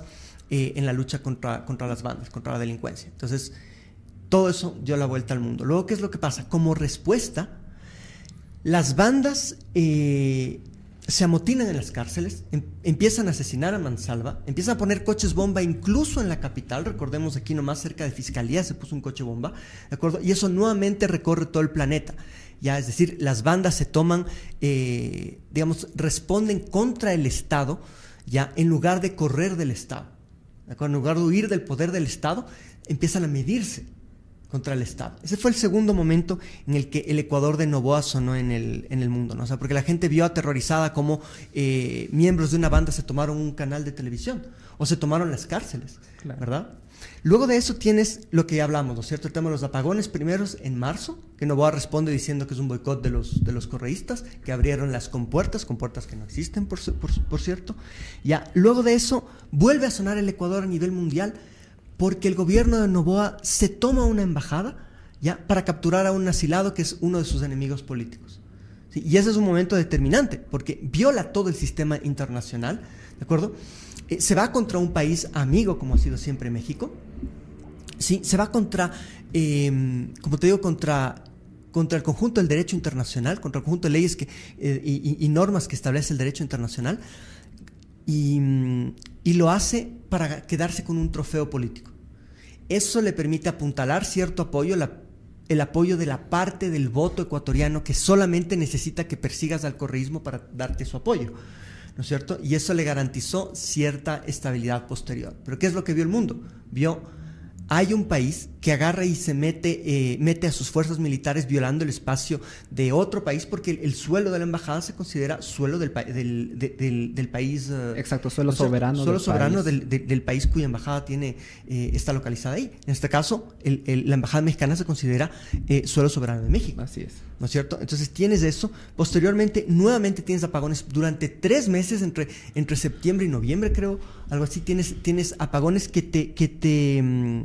eh, en la lucha contra, contra las bandas, contra la delincuencia. Entonces, todo eso dio la vuelta al mundo. Luego, ¿qué es lo que pasa? Como respuesta, las bandas eh, se amotinan en las cárceles, em, empiezan a asesinar a mansalva, empiezan a poner coches bomba incluso en la capital. Recordemos aquí nomás cerca de Fiscalía se puso un coche bomba, ¿de acuerdo? Y eso nuevamente recorre todo el planeta. Ya, es decir, las bandas se toman, eh, digamos, responden contra el Estado, ya, en lugar de correr del Estado, ¿de acuerdo? En lugar de huir del poder del Estado, empiezan a medirse contra el Estado. Ese fue el segundo momento en el que el Ecuador de Noboa sonó en el, en el mundo, ¿no? O sea, porque la gente vio aterrorizada cómo eh, miembros de una banda se tomaron un canal de televisión o se tomaron las cárceles, claro. ¿Verdad? Luego de eso tienes lo que ya hablamos, ¿no es cierto? El tema de los apagones primeros en marzo, que Noboa responde diciendo que es un boicot de los, de los correístas, que abrieron las compuertas, compuertas que no existen, por, por, por cierto. Ya, luego de eso vuelve a sonar el Ecuador a nivel mundial, porque el gobierno de Noboa se toma una embajada, ya, para capturar a un asilado que es uno de sus enemigos políticos. ¿Sí? Y ese es un momento determinante, porque viola todo el sistema internacional, ¿de acuerdo? Eh, se va contra un país amigo, como ha sido siempre México. Sí, se va contra, eh, como te digo, contra, contra el conjunto del derecho internacional, contra el conjunto de leyes que, eh, y, y normas que establece el derecho internacional, y, y lo hace para quedarse con un trofeo político. Eso le permite apuntalar cierto apoyo, la, el apoyo de la parte del voto ecuatoriano que solamente necesita que persigas al correísmo para darte su apoyo, ¿no es cierto? Y eso le garantizó cierta estabilidad posterior. Pero ¿qué es lo que vio el mundo? Vio, hay un país que agarra y se mete, eh, mete a sus fuerzas militares violando el espacio de otro país, porque el, el suelo de la embajada se considera suelo del, del, de, del, del país. Uh, Exacto, suelo o sea, soberano. Suelo del soberano país. Del, de, del país cuya embajada tiene, eh, está localizada ahí. En este caso, el, el, la embajada mexicana se considera eh, suelo soberano de México. Así es. ¿No es cierto? Entonces tienes eso. Posteriormente, nuevamente tienes apagones durante tres meses, entre, entre septiembre y noviembre, creo, algo así. Tienes, tienes apagones que te, que te,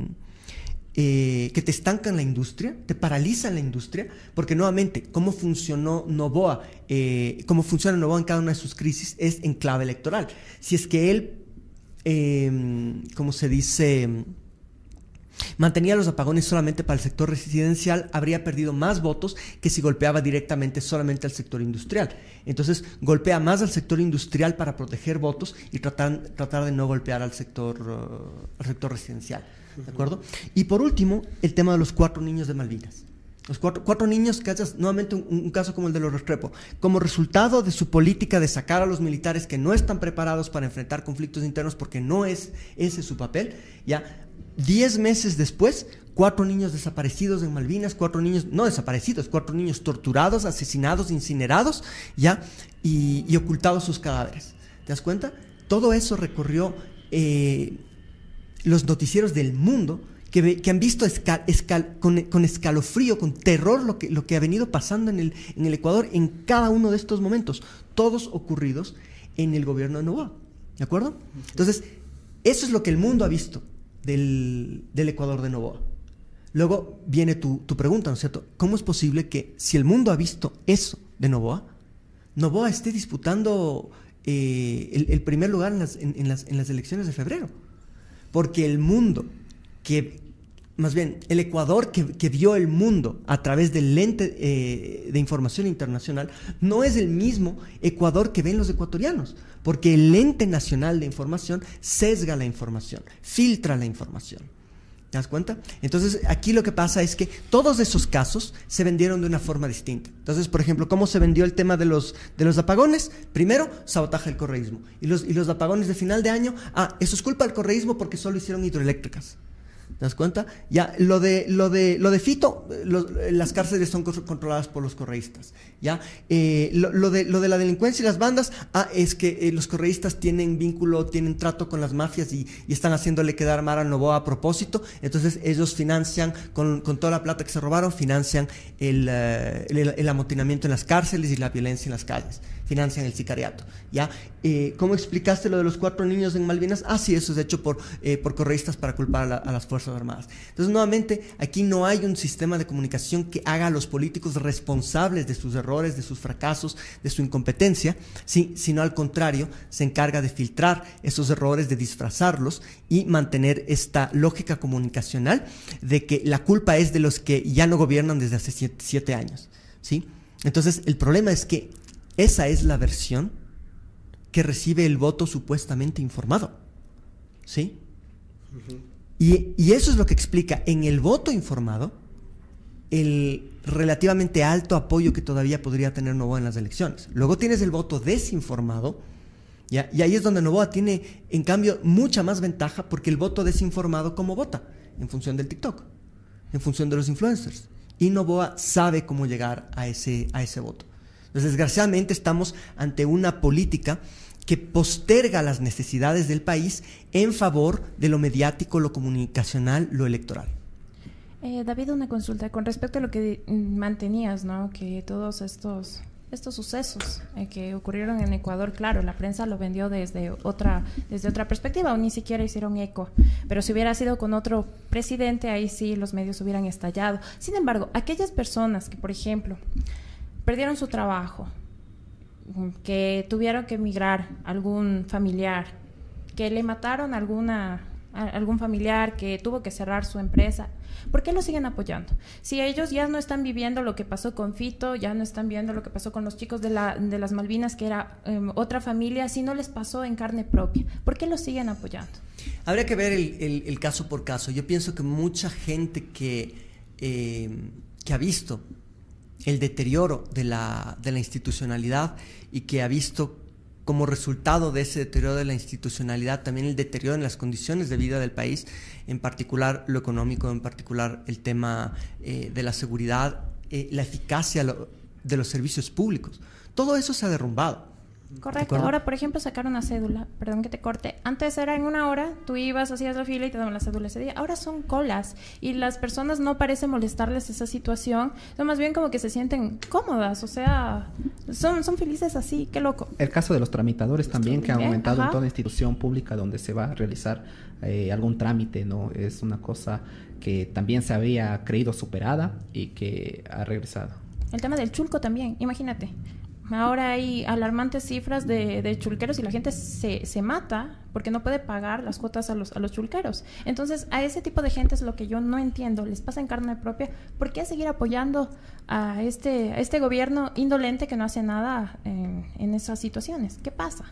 eh, que te estancan la industria, te paralizan la industria, porque nuevamente, cómo funcionó Noboa, eh, cómo funciona Noboa en cada una de sus crisis es en clave electoral. Si es que él, eh, como se dice, mantenía los apagones solamente para el sector residencial, habría perdido más votos que si golpeaba directamente solamente al sector industrial. Entonces golpea más al sector industrial para proteger votos y tratar, tratar de no golpear al sector, uh, al sector residencial, ¿de acuerdo? Y por último, el tema de los cuatro niños de Malvinas. Los cuatro, cuatro niños que hayas, nuevamente un, un caso como el de los Restrepo, como resultado de su política de sacar a los militares que no están preparados para enfrentar conflictos internos porque no es ese su papel, ya diez meses después, cuatro niños desaparecidos en Malvinas, cuatro niños, no desaparecidos, cuatro niños torturados, asesinados, incinerados, ya, y, y ocultados sus cadáveres. ¿Te das cuenta? Todo eso recorrió eh, los noticieros del mundo, que, ve, que han visto escal, escal, con, con escalofrío, con terror, lo que, lo que ha venido pasando en el, en el Ecuador en cada uno de estos momentos, todos ocurridos en el gobierno de Noboa. ¿De acuerdo? Entonces, eso es lo que el mundo ha visto Del, del Ecuador de Noboa. Luego viene tu, tu pregunta, ¿no es cierto? ¿Cómo es posible que, si el mundo ha visto eso de Noboa, Noboa esté disputando eh, el, el primer lugar en las, en, en, las, en las elecciones de febrero? Porque el mundo, que más bien el Ecuador que, que vio el mundo a través del lente eh, de información internacional, no es el mismo Ecuador que ven los ecuatorianos, porque el lente nacional de información sesga la información, filtra la información. ¿Te das cuenta? Entonces, aquí lo que pasa es que todos esos casos se vendieron de una forma distinta. Entonces, por ejemplo, ¿cómo se vendió el tema de los, de los apagones? Primero, sabotaje del correísmo. Y los, y los apagones de final de año, ah, eso es culpa del correísmo porque solo hicieron hidroeléctricas. ¿Te das cuenta? Ya, lo de, lo de, lo de Fito, lo, las cárceles son controladas por los correístas. Ya, eh, lo, lo, de, lo de la delincuencia y las bandas, ah, es que eh, los correístas tienen vínculo, tienen trato con las mafias y, y están haciéndole quedar mal a Noboa a propósito. Entonces ellos financian, con, con toda la plata que se robaron, financian el, uh, el, el amotinamiento en las cárceles y la violencia en las calles. Financian el sicariato. ¿Ya? Eh, ¿Cómo explicaste lo de los cuatro niños en Malvinas? Ah, sí, eso es hecho por, eh, por correístas para culpar a, la, a las Fuerzas Armadas. Entonces, nuevamente, aquí no hay un sistema de comunicación que haga a los políticos responsables de sus errores, de sus fracasos, de su incompetencia, sí, sino al contrario, se encarga de filtrar esos errores, de disfrazarlos y mantener esta lógica comunicacional de que la culpa es de los que ya no gobiernan desde hace siete, siete años, ¿sí? Entonces, el problema es que esa es la versión que recibe el voto supuestamente informado, ¿sí? Uh-huh. Y, y eso es lo que explica en el voto informado el relativamente alto apoyo que todavía podría tener Noboa en las elecciones. Luego tienes el voto desinformado, ¿ya? Y ahí es donde Noboa tiene, en cambio, mucha más ventaja, porque el voto desinformado, ¿cómo vota? En función del TikTok, en función de los influencers. Y Noboa sabe cómo llegar a ese, a ese voto. Entonces, desgraciadamente, estamos ante una política que posterga las necesidades del país en favor de lo mediático, lo comunicacional, lo electoral. Eh, David, una consulta con respecto a lo que mantenías, ¿no? Que todos estos estos sucesos eh, que ocurrieron en Ecuador, claro, la prensa lo vendió desde otra desde otra perspectiva, o ni siquiera hicieron eco. Pero si hubiera sido con otro presidente, ahí sí los medios hubieran estallado. Sin embargo, aquellas personas que, por ejemplo, perdieron su trabajo, que tuvieron que emigrar algún familiar, que le mataron alguna, a algún familiar, que tuvo que cerrar su empresa, ¿por qué lo siguen apoyando? Si ellos ya no están viviendo lo que pasó con Fito, ya no están viendo lo que pasó con los chicos de, la, de las Malvinas, que era um, otra familia, si no les pasó en carne propia, ¿por qué lo siguen apoyando? Habría que ver el, el, el caso por caso. Yo pienso que mucha gente que, eh, que ha visto el deterioro de la, de la institucionalidad y que ha visto como resultado de ese deterioro de la institucionalidad también el deterioro en las condiciones de vida del país, en particular lo económico, en particular el tema eh, de la seguridad, eh, la eficacia lo, de los servicios públicos. Todo eso se ha derrumbado. Correcto. Ahora, por ejemplo, sacar una cédula, perdón que te corte, antes era en una hora, tú ibas, hacías la fila y te daban la cédula ese día. Ahora son colas y las personas no parece molestarles esa situación, son más bien como que se sienten cómodas, o sea, son, son felices así, qué loco. El caso de los tramitadores también, que han ¿Eh? aumentado Ajá. en toda institución pública donde se va a realizar eh, algún trámite, ¿no? Es una cosa que también se había creído superada y que ha regresado. El tema del chulco también, imagínate. Ahora hay alarmantes cifras de, de chulqueros y la gente se, se mata porque no puede pagar las cuotas a los, a los chulqueros. Entonces, a ese tipo de gente es lo que yo no entiendo. Les pasa en carne propia. ¿Por qué seguir apoyando a este, a este gobierno indolente que no hace nada en, en esas situaciones? ¿Qué pasa?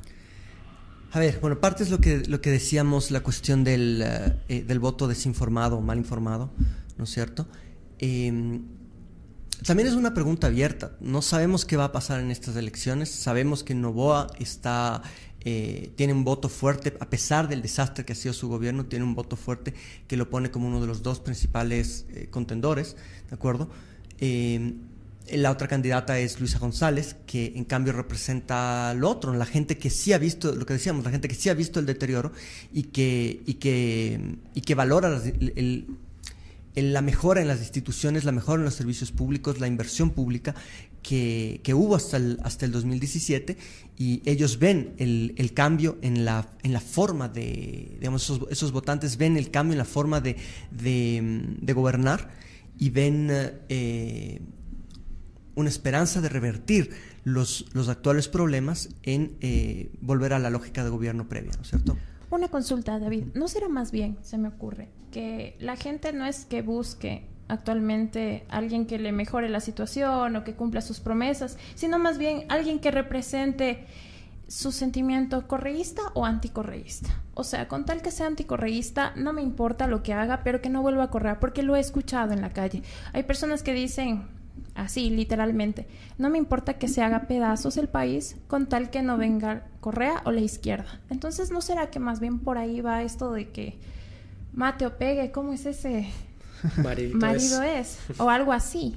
A ver, bueno, parte es lo que, lo que decíamos, la cuestión del, eh, del voto desinformado o mal informado, ¿no es cierto? Eh, También es una pregunta abierta. No sabemos qué va a pasar en estas elecciones. Sabemos que Noboa está, eh, tiene un voto fuerte, a pesar del desastre que ha sido su gobierno, tiene un voto fuerte que lo pone como uno de los dos principales eh, contendores, ¿de acuerdo? Eh, la otra candidata es Luisa González, que en cambio representa lo otro, la gente que sí ha visto, lo que decíamos, la gente que sí ha visto el deterioro y que, y que, y que valora las, el, el la mejora en las instituciones, la mejora en los servicios públicos, la inversión pública que, que hubo hasta el, hasta el dos mil diecisiete, y ellos ven el, el cambio en la, en la forma de, digamos, esos, esos votantes ven el cambio en la forma de, de, de gobernar y ven eh, una esperanza de revertir los, los actuales problemas en eh, volver a la lógica de gobierno previa, ¿no es cierto? Una consulta, David. ¿No será más bien, se me ocurre, que la gente no es que busque actualmente alguien que le mejore la situación o que cumpla sus promesas, sino más bien alguien que represente su sentimiento correísta o anticorreísta? O sea, con tal que sea anticorreísta, no me importa lo que haga, pero que no vuelva a correr, porque lo he escuchado en la calle. Hay personas que dicen así, literalmente, no me importa que se haga pedazos el país con tal que no venga Correa o la izquierda. Entonces, ¿no será que más bien por ahí va esto de que mate o pegue? ¿Cómo es ese? Marido, Marido es. es. O algo así.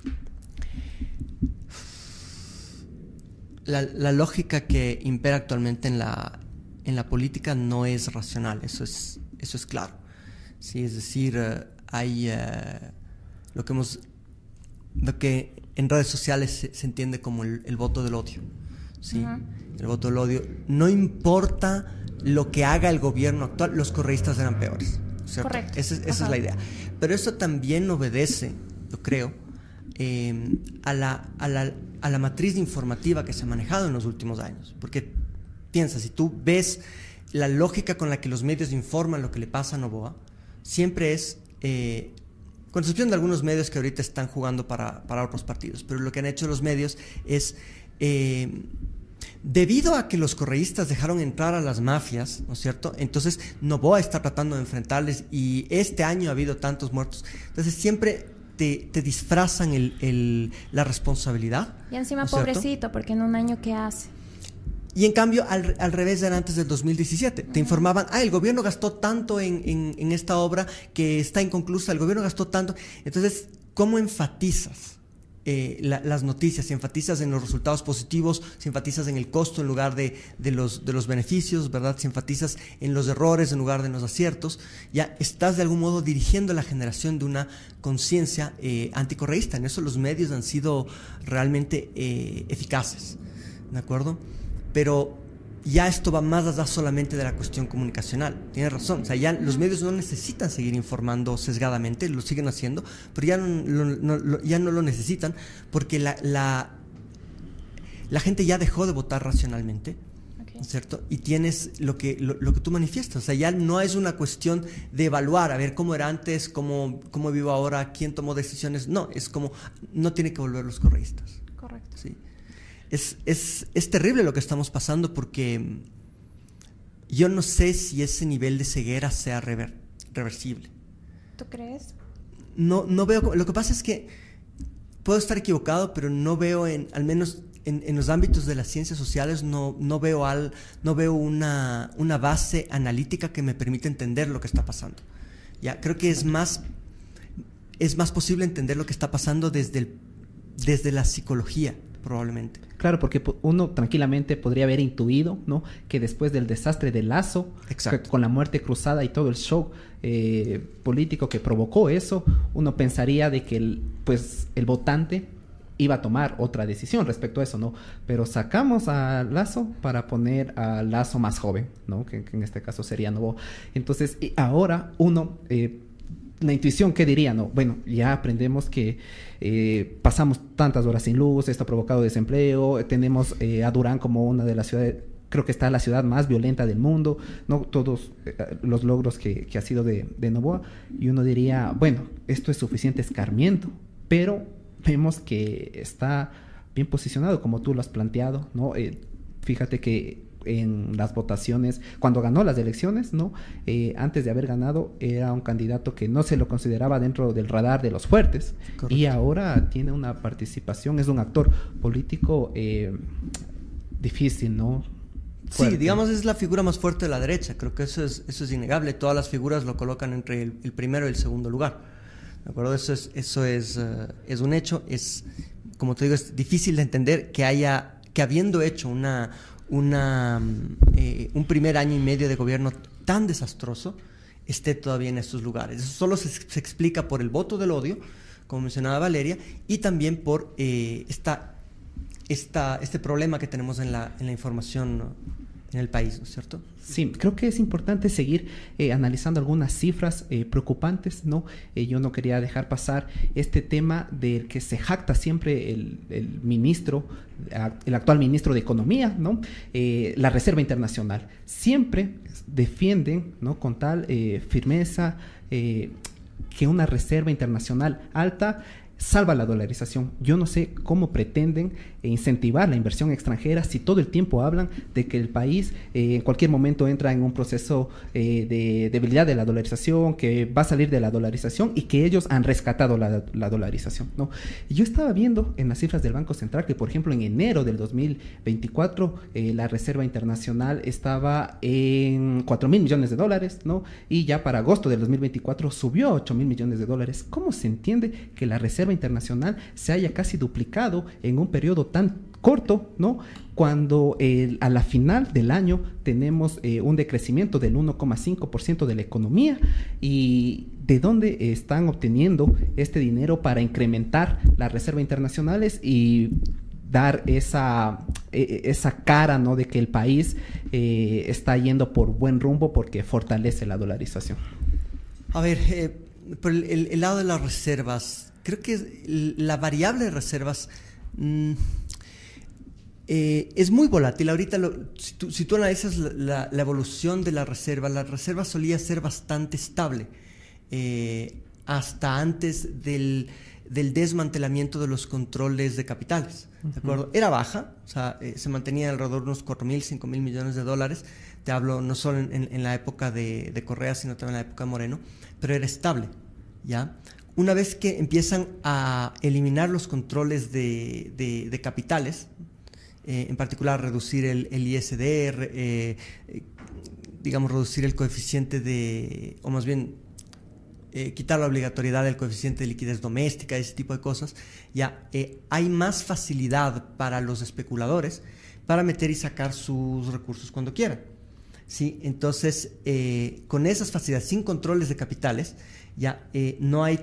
La, la lógica que impera actualmente en la, en la política no es racional, eso es, eso es claro. Sí, es decir, uh, hay uh, lo que hemos... lo que en redes sociales se, se entiende como el, el voto del odio, ¿sí? Uh-huh. El voto del odio. No importa lo que haga el gobierno actual, los correístas eran peores, ¿cierto? Correcto. Esa, esa es la idea. Pero eso también obedece, yo creo, eh, a, la, a, la, a la matriz informativa que se ha manejado en los últimos años. Porque piensa, si tú ves la lógica con la que los medios informan lo que le pasa a Noboa, siempre es, eh, con excepción de algunos medios que ahorita están jugando para, para otros partidos, pero lo que han hecho los medios es, eh, debido a que los correístas dejaron entrar a las mafias, ¿no es cierto? Entonces Noboa está tratando de enfrentarles y este año ha habido tantos muertos. Entonces siempre te, te disfrazan el, el, la responsabilidad. Y encima, ¿no es pobrecito, cierto? porque en un año, ¿qué hace? Y en cambio, al, al revés era antes del dos mil diecisiete. Te informaban, ah, el gobierno gastó tanto en, en, en esta obra que está inconclusa, el gobierno gastó tanto. Entonces, ¿cómo enfatizas eh, la, las noticias? Si enfatizas en los resultados positivos, si enfatizas en el costo en lugar de, de, los, de los beneficios, ¿verdad? Si enfatizas en los errores en lugar de en los aciertos, ya estás de algún modo dirigiendo la generación de una conciencia eh, anticorreísta. En eso los medios han sido realmente eh, eficaces, ¿de acuerdo? Pero ya esto va más allá solamente de la cuestión comunicacional. Tienes razón, o sea, ya los medios no necesitan seguir informando sesgadamente, lo siguen haciendo, pero ya no, no, no, ya no lo necesitan porque la, la, la gente ya dejó de votar racionalmente, okay, ¿cierto? Y tienes lo que, lo, lo que tú manifiestas, o sea, ya no es una cuestión de evaluar, a ver cómo era antes, cómo, cómo vivo ahora, quién tomó decisiones, no, es como, no tiene que volver los correístas. Correcto. Sí. Es, es, es terrible lo que estamos pasando porque yo no sé si ese nivel de ceguera sea rever, reversible. ¿Tú crees? No, no veo. Lo que pasa es que puedo estar equivocado, pero no veo, en, al menos en, en los ámbitos de las ciencias sociales, no, no veo, al, no veo una, una base analítica que me permita entender lo que está pasando. Ya, creo que es más, es más posible entender lo que está pasando desde, el, desde la psicología, probablemente. Claro, porque uno tranquilamente podría haber intuido, ¿no?, que después del desastre de Lazo, que, con la muerte cruzada y todo el show eh, político que provocó eso, uno pensaría de que el, pues, el votante iba a tomar otra decisión respecto a eso, ¿no? Pero sacamos a Lazo para poner a Lazo más joven, ¿no?, que, que en este caso sería Noboa. Entonces, y ahora uno... Eh, la intuición, ¿qué diría? No, bueno, ya aprendemos que eh, pasamos tantas horas sin luz, esto ha provocado desempleo, tenemos eh, a Durán como una de las ciudades, creo que está la ciudad más violenta del mundo, no todos eh, los logros que, que ha sido de, de Noboa, y uno diría, bueno, esto es suficiente escarmiento, pero vemos que está bien posicionado, como tú lo has planteado, ¿no? Eh, fíjate que en las votaciones, cuando ganó las elecciones, ¿no? Eh, antes de haber ganado, era un candidato que no se lo consideraba dentro del radar de los fuertes. Correcto. Y ahora tiene una participación, es un actor político eh, difícil, ¿no? Fuerte. Sí, digamos, es la figura más fuerte de la derecha, creo que eso es, eso es innegable. Todas las figuras lo colocan entre el, el primero y el segundo lugar, ¿de acuerdo? Eso es, eso es, uh, es un hecho, es, como te digo, es difícil de entender que haya, que habiendo hecho una... Una, eh, un primer año y medio de gobierno tan desastroso esté todavía en estos lugares. Eso solo se, se explica por el voto del odio, como mencionaba Valeria, y también por eh, esta, esta, este problema que tenemos en la, en la información, ¿no?, en el país, ¿no es cierto? Sí, creo que es importante seguir eh, analizando algunas cifras eh, preocupantes, ¿no? Eh, yo no quería dejar pasar este tema del que se jacta siempre el, el ministro, el actual ministro de Economía, ¿no? Eh, la Reserva Internacional. Siempre defienden, ¿no?, con tal eh, firmeza eh, que una Reserva Internacional alta salva la dolarización. Yo no sé cómo pretenden incentivar la inversión extranjera si todo el tiempo hablan de que el país eh, en cualquier momento entra en un proceso eh, de debilidad de la dolarización, que va a salir de la dolarización y que ellos han rescatado la, la dolarización, ¿no? Yo estaba viendo en las cifras del Banco Central que, por ejemplo, en enero del dos mil veinticuatro eh, la Reserva Internacional estaba en cuatro mil millones de dólares, ¿no? Y ya para agosto del dos mil veinticuatro subió a ocho mil millones de dólares. ¿Cómo se entiende que la Reserva Internacional se haya casi duplicado en un periodo tan corto, ¿no?, cuando eh, a la final del año tenemos eh, un decrecimiento del uno coma cinco por ciento de la economía? ¿Y de dónde están obteniendo este dinero para incrementar las reservas internacionales? Y dar esa, esa cara, ¿no?, de que el país eh, está yendo por buen rumbo porque fortalece la dolarización. A ver, eh, por el, el, el lado de las reservas, creo que la variable de reservas mmm, eh, es muy volátil. Ahorita, lo, si, tú, si tú analizas la, la, la evolución de la reserva, la reserva solía ser bastante estable eh, hasta antes del... del desmantelamiento de los controles de capitales, ¿de acuerdo? Era baja, o sea, eh, se mantenía alrededor de unos cuatro mil, cinco mil millones de dólares, te hablo no solo en, en, en la época de, de Correa, sino también en la época de Moreno, pero era estable, ¿ya? Una vez que empiezan a eliminar los controles de, de, de capitales, eh, en particular reducir el, el I S D R, eh, eh, digamos, reducir el coeficiente de, o más bien, Eh, quitar la obligatoriedad del coeficiente de liquidez doméstica, ese tipo de cosas, ya eh, hay más facilidad para los especuladores para meter y sacar sus recursos cuando quieran. ¿Sí? Entonces, eh, con esas facilidades, sin controles de capitales, ya eh, no hay,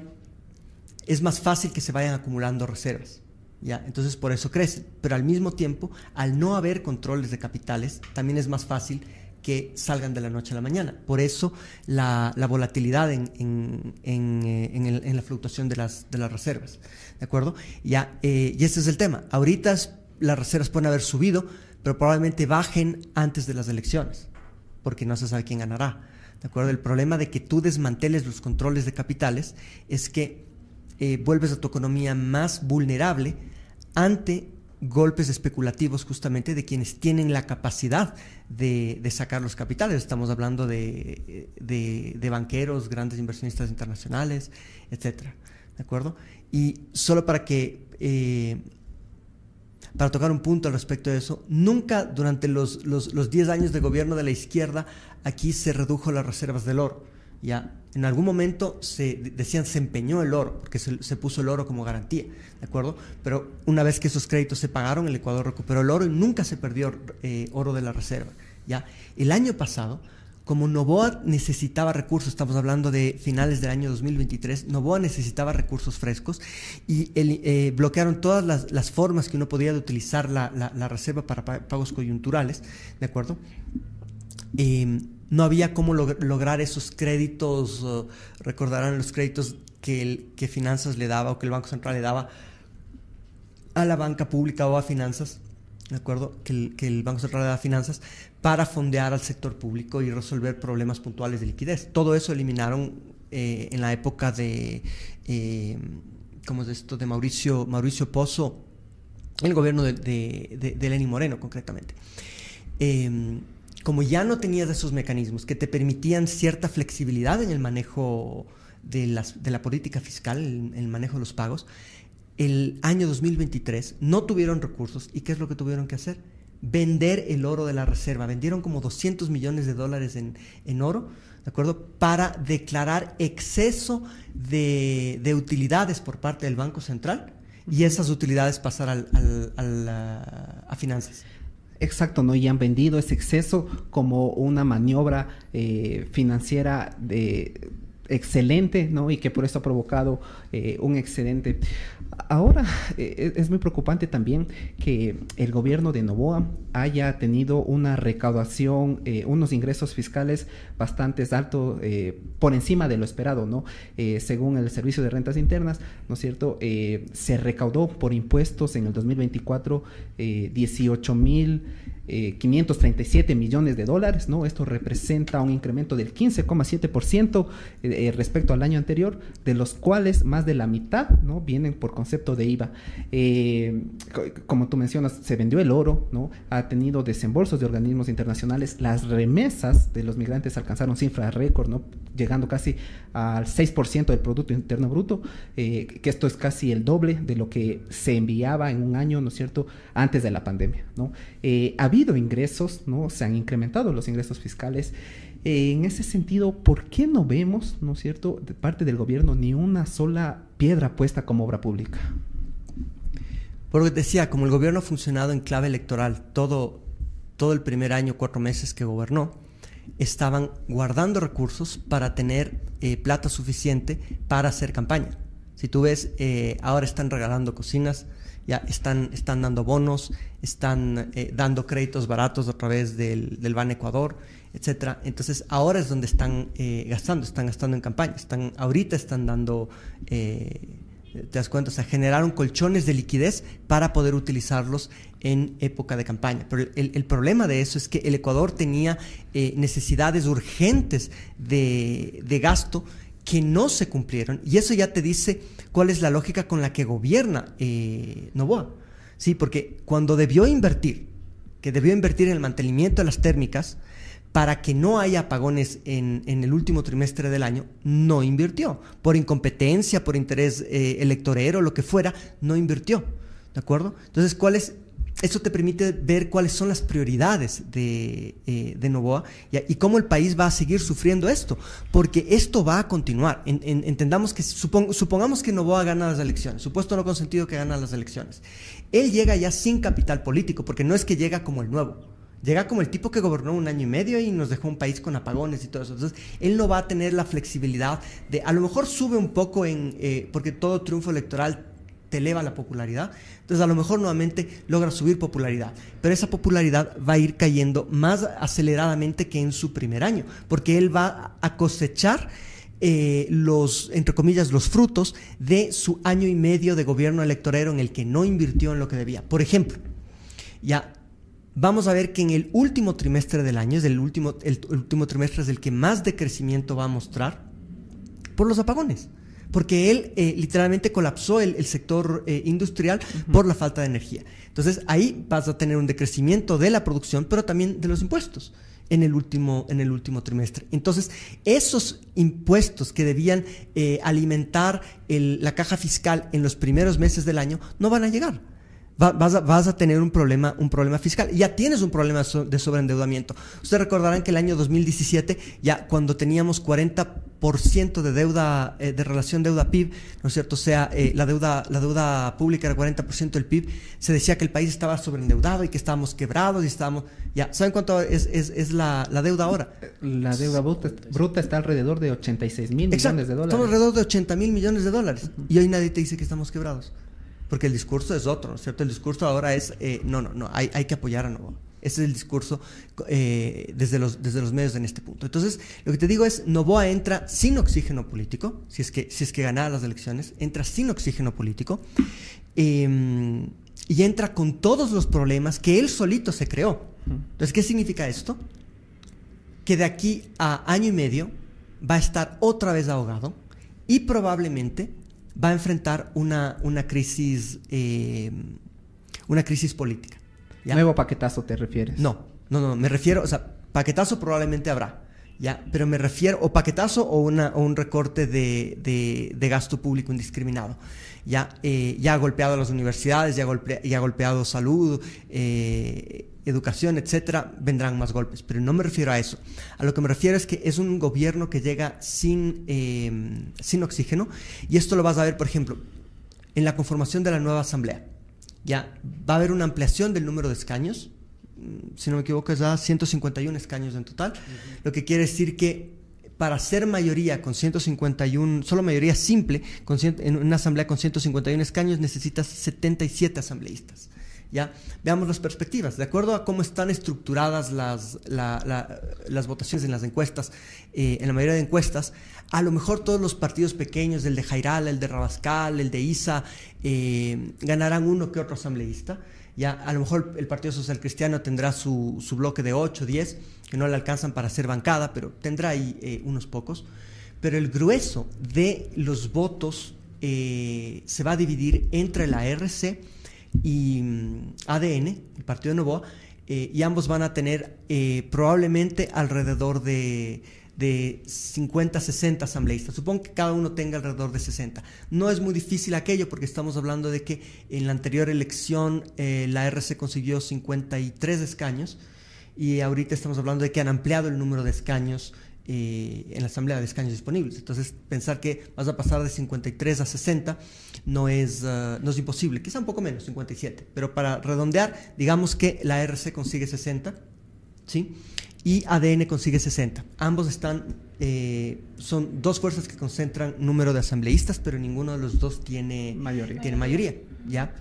es más fácil que se vayan acumulando reservas. ¿Ya? Entonces, por eso crecen. Pero al mismo tiempo, al no haber controles de capitales, también es más fácil que salgan de la noche a la mañana. Por eso la, la volatilidad en, en, en, en, el, en la fluctuación de las, de las reservas. ¿De acuerdo? Ya, eh, y este es el tema. Ahorita las reservas pueden haber subido, pero probablemente bajen antes de las elecciones, porque no se sabe quién ganará. ¿De acuerdo? El problema de que tú desmanteles los controles de capitales es que eh, vuelves a tu economía más vulnerable ante golpes especulativos justamente de quienes tienen la capacidad de, de sacar los capitales. Estamos hablando de, de, de banqueros, grandes inversionistas internacionales, etcétera. ¿De acuerdo? Y solo para que eh, para tocar un punto al respecto de eso, nunca durante los, los, los diez años de gobierno de la izquierda aquí se redujo las reservas del oro. Ya, en algún momento se decían se empeñó el oro, porque se, se puso el oro como garantía, ¿de acuerdo? Pero una vez que esos créditos se pagaron, el Ecuador recuperó el oro y nunca se perdió eh, oro de la reserva. Ya, el año pasado, como Noboa necesitaba recursos, estamos hablando de finales del año dos mil veintitrés, Noboa necesitaba recursos frescos y el, eh, bloquearon todas las, las formas que uno podía de utilizar la, la, la reserva para pagos coyunturales, ¿de acuerdo? Eh, no había cómo log- lograr esos créditos, uh, recordarán los créditos que, el, que Finanzas le daba o que el Banco Central le daba a la banca pública o a Finanzas, ¿de acuerdo? Que el, que el Banco Central le daba a Finanzas para fondear al sector público y resolver problemas puntuales de liquidez. Todo eso eliminaron eh, en la época de, eh, ¿cómo es esto? De Mauricio, Mauricio Pozo, el gobierno de, de, de, de Lenín Moreno concretamente. Eh, Como ya no tenías esos mecanismos que te permitían cierta flexibilidad en el manejo de, las, de la política fiscal, en el manejo de los pagos, el año dos mil veintitrés no tuvieron recursos. ¿Y qué es lo que tuvieron que hacer? Vender el oro de la reserva. Vendieron como doscientos millones de dólares en, en oro, ¿de acuerdo? Para declarar exceso de, de utilidades por parte del Banco Central y esas utilidades pasar al, al, al, a, a finanzas. Exacto, ¿no? Y han vendido ese exceso como una maniobra eh, financiera de, excelente, ¿no? Y que por eso ha provocado eh, un excedente. Ahora eh, es muy preocupante también que el gobierno de Noboa haya tenido una recaudación, eh, unos ingresos fiscales bastante altos, eh, por encima de lo esperado, ¿no? Eh, según el Servicio de Rentas Internas, ¿no es cierto? Eh, se recaudó por impuestos en el dos mil veinticuatro eh, dieciocho mil quinientos treinta y siete millones de dólares, ¿no? Esto representa un incremento del quince coma siete por ciento eh, respecto al año anterior, de los cuales más de la mitad, ¿no? Vienen por concepto de I V A. Eh, como tú mencionas, se vendió el oro, ¿no? Ha tenido desembolsos de organismos internacionales. Las remesas de los migrantes alcanzaron cifras récord, ¿no? Llegando casi al seis por ciento del Producto Interno Bruto, eh, que esto es casi el doble de lo que se enviaba en un año, ¿no es cierto?, antes de la pandemia, ¿no? Eh, ha habido ingresos, ¿no? Se han incrementado los ingresos fiscales. Eh, en ese sentido, ¿por qué no vemos, ¿no es cierto?, de parte del gobierno ni una sola piedra puesta como obra pública? Porque decía, como el gobierno ha funcionado en clave electoral todo, todo el primer año, cuatro meses que gobernó, estaban guardando recursos para tener eh, plata suficiente para hacer campaña. Si tú ves, eh, ahora están regalando cocinas, ya están, están dando bonos, están eh, dando créditos baratos a través del, del Ban Ecuador, etcétera. Entonces ahora es donde están eh, gastando, están gastando en campaña, están, ahorita están dando, eh, te das cuenta, o sea, generaron colchones de liquidez para poder utilizarlos en época de campaña. Pero el, el problema de eso es que el Ecuador tenía eh, necesidades urgentes de, de gasto que no se cumplieron, y eso ya te dice cuál es la lógica con la que gobierna eh, Noboa. Sí, porque cuando debió invertir, que debió invertir en el mantenimiento de las térmicas para que no haya apagones en, en el último trimestre del año, no invirtió. Por incompetencia, por interés eh, electorero, lo que fuera, no invirtió. ¿De acuerdo? Entonces, ¿cuál es? Eso te permite ver cuáles son las prioridades de, eh, de Noboa y, y cómo el país va a seguir sufriendo esto, porque esto va a continuar. En, en, entendamos que, supong, supongamos que Noboa gana las elecciones, supuesto no consentido que gana las elecciones. Él llega ya sin capital político, porque no es que llega como el nuevo, llega como el tipo que gobernó un año y medio y nos dejó un país con apagones y todo eso. Entonces, él no va a tener la flexibilidad de, a lo mejor sube un poco en, eh, porque todo triunfo electoral te eleva la popularidad, entonces a lo mejor nuevamente logra subir popularidad, pero esa popularidad va a ir cayendo más aceleradamente que en su primer año, porque él va a cosechar eh, los, entre comillas, los frutos de su año y medio de gobierno electorero en el que no invirtió en lo que debía. Por ejemplo, ya vamos a ver que en el último trimestre del año, es el último, el, el último trimestre es el que más decrecimiento va a mostrar por los apagones. Porque él eh, literalmente colapsó el, el sector eh, industrial uh-huh. por la falta de energía. Entonces ahí vas a tener un decrecimiento de la producción, pero también de los impuestos en el último, en el último trimestre. Entonces esos impuestos que debían eh, alimentar el, la caja fiscal en los primeros meses del año no van a llegar. Va, vas, a, vas a tener un problema, un problema fiscal. Ya tienes un problema de sobreendeudamiento. Ustedes recordarán que el año dos mil diecisiete, ya cuando teníamos cuarenta por ciento de deuda, eh, de relación deuda-P I B, ¿no es cierto? O sea, eh, la deuda, la deuda pública era cuarenta por ciento del P I B, se decía que el país estaba sobreendeudado y que estábamos quebrados y estábamos... Ya, ¿saben cuánto es, es, es la, la deuda ahora? La deuda bruta, bruta está alrededor de ochenta y seis mil millones de dólares. Estamos alrededor de ochenta mil millones de dólares. Uh-huh. Y hoy nadie te dice que estamos quebrados. Porque el discurso es otro, ¿no es cierto? El discurso ahora es, eh, no, no, no, hay, hay que apoyar a Noboa. Ese es el discurso eh, desde, los, desde los medios en este punto. Entonces, lo que te digo es, Noboa entra sin oxígeno político, si es que, si es que ganara las elecciones, entra sin oxígeno político, eh, y entra con todos los problemas que él solito se creó. Entonces, ¿qué significa esto? Que de aquí a año y medio va a estar otra vez ahogado y probablemente va a enfrentar una, una crisis eh, una crisis política. ¿Ya? ¿Nuevo paquetazo te refieres? No, no, no, me refiero, o sea, paquetazo probablemente habrá, ¿ya? Pero me refiero, o paquetazo o, una, o un recorte de, de, de gasto público indiscriminado. Ya, eh, ya ha golpeado a las universidades, ya ha, golpe, ya ha golpeado salud, eh, educación, etcétera, vendrán más golpes, pero no me refiero a eso. A lo que me refiero es que es un gobierno que llega sin, eh, sin oxígeno, y esto lo vas a ver, por ejemplo, en la conformación de la nueva asamblea. Ya va a haber una ampliación del número de escaños, si no me equivoco es a ciento cincuenta y uno escaños en total, uh-huh. Lo que quiere decir que para ser mayoría con ciento cincuenta y uno, solo mayoría simple, con cien, en una asamblea con ciento cincuenta y uno escaños necesitas setenta y siete asambleístas. ¿Ya? Veamos las perspectivas. De acuerdo a cómo están estructuradas las, la, la, las votaciones en las encuestas, eh, en la mayoría de encuestas, a lo mejor todos los partidos pequeños, el de Jairala, el de Rabascal, el de Isa, eh, ganarán uno que otro asambleísta. Ya, a lo mejor el Partido Social Cristiano tendrá su, su bloque de ocho, diez, que no le alcanzan para hacer bancada, pero tendrá ahí eh, unos pocos. Pero el grueso de los votos eh, se va a dividir entre la R C y um, A D N, el partido de Noboa, eh, y ambos van a tener eh, probablemente alrededor de, de cincuenta, sesenta asambleístas. Supongo que cada uno tenga alrededor de sesenta. No es muy difícil aquello porque estamos hablando de que en la anterior elección eh, la R C consiguió cincuenta y tres escaños y ahorita estamos hablando de que han ampliado el número de escaños Eh, en la asamblea de escaños disponibles. Entonces pensar que vas a pasar de cincuenta y tres a sesenta no es, uh, no es imposible, quizá un poco menos, cincuenta y siete, pero para redondear digamos que la R C consigue sesenta, ¿sí? Y A D N consigue sesenta. Ambos están eh, son dos fuerzas que concentran número de asambleístas, pero ninguno de los dos tiene mayoría, tiene mayoría, ¿ya?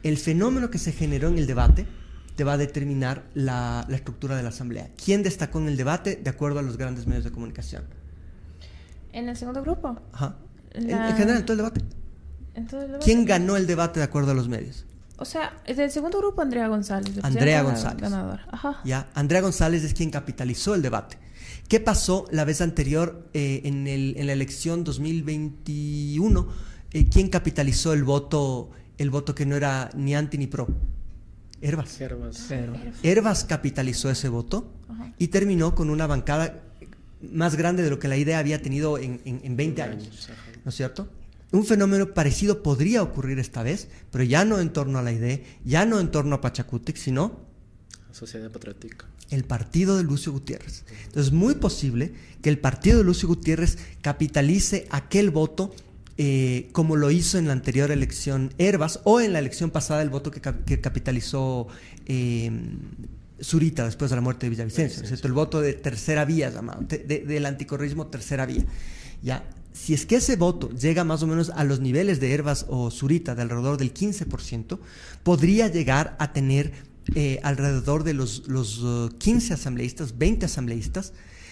el fenómeno que se generó en el debate te va a determinar la, la estructura de la asamblea. ¿Quién destacó en el debate de acuerdo a los grandes medios de comunicación? En el segundo grupo. Ajá. La... En, en general, en todo el debate. En todo el debate. ¿Quién ganó el debate de acuerdo a los medios? O sea, del segundo grupo, Andrea González. Andrea González. Ganadora. Ajá. Ya, Andrea González es quien capitalizó el debate. ¿Qué pasó la vez anterior eh, en, el, en la elección dos mil veintiuno? Eh, ¿Quién capitalizó el voto, el voto que no era ni anti ni pro? Hervas. Hervas. Hervas capitalizó ese voto. Ajá. Y terminó con una bancada más grande de lo que la idea había tenido en, en, en veinte años. ¿No es cierto? Un fenómeno parecido podría ocurrir esta vez, pero ya no en torno a la idea, ya no en torno a Pachacútec, sino Sociedad Patriótica. El partido de Lucio Gutiérrez. Entonces es muy posible que el partido de Lucio Gutiérrez capitalice aquel voto eh, como lo hizo en la anterior elección Hervas, o en la elección pasada el voto que, que capitalizó eh, Zurita después de la muerte de Villavicencio, ¿no es cierto? El voto de tercera vía, llamado, de, de, del anticorreísmo tercera vía. Ya, si es que ese voto llega más o menos a los niveles de Hervas o Zurita, de alrededor del quince por ciento, podría llegar a tener eh, alrededor de los, los uh, quince asambleístas, veinte asambleístas,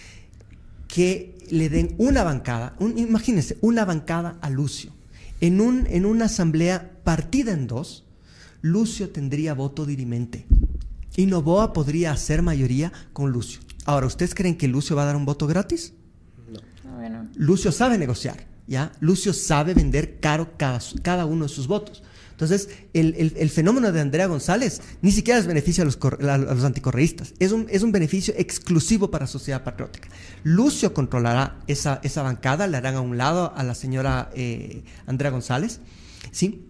que le den una bancada, un, imagínense, una bancada a Lucio. En, un, en una asamblea partida en dos, Lucio tendría voto dirimente y Noboa podría hacer mayoría con Lucio. Ahora, ¿ustedes creen que Lucio va a dar un voto gratis? No. Bueno. Lucio sabe negociar, ¿ya? Lucio sabe vender caro cada, cada uno de sus votos. Entonces, el, el, el fenómeno de Andrea González ni siquiera les beneficia a los, a los anticorreístas. Es un, es un beneficio exclusivo para Sociedad Patriótica. Lucio controlará esa, esa bancada, le harán a un lado a la señora eh, Andrea González, ¿sí?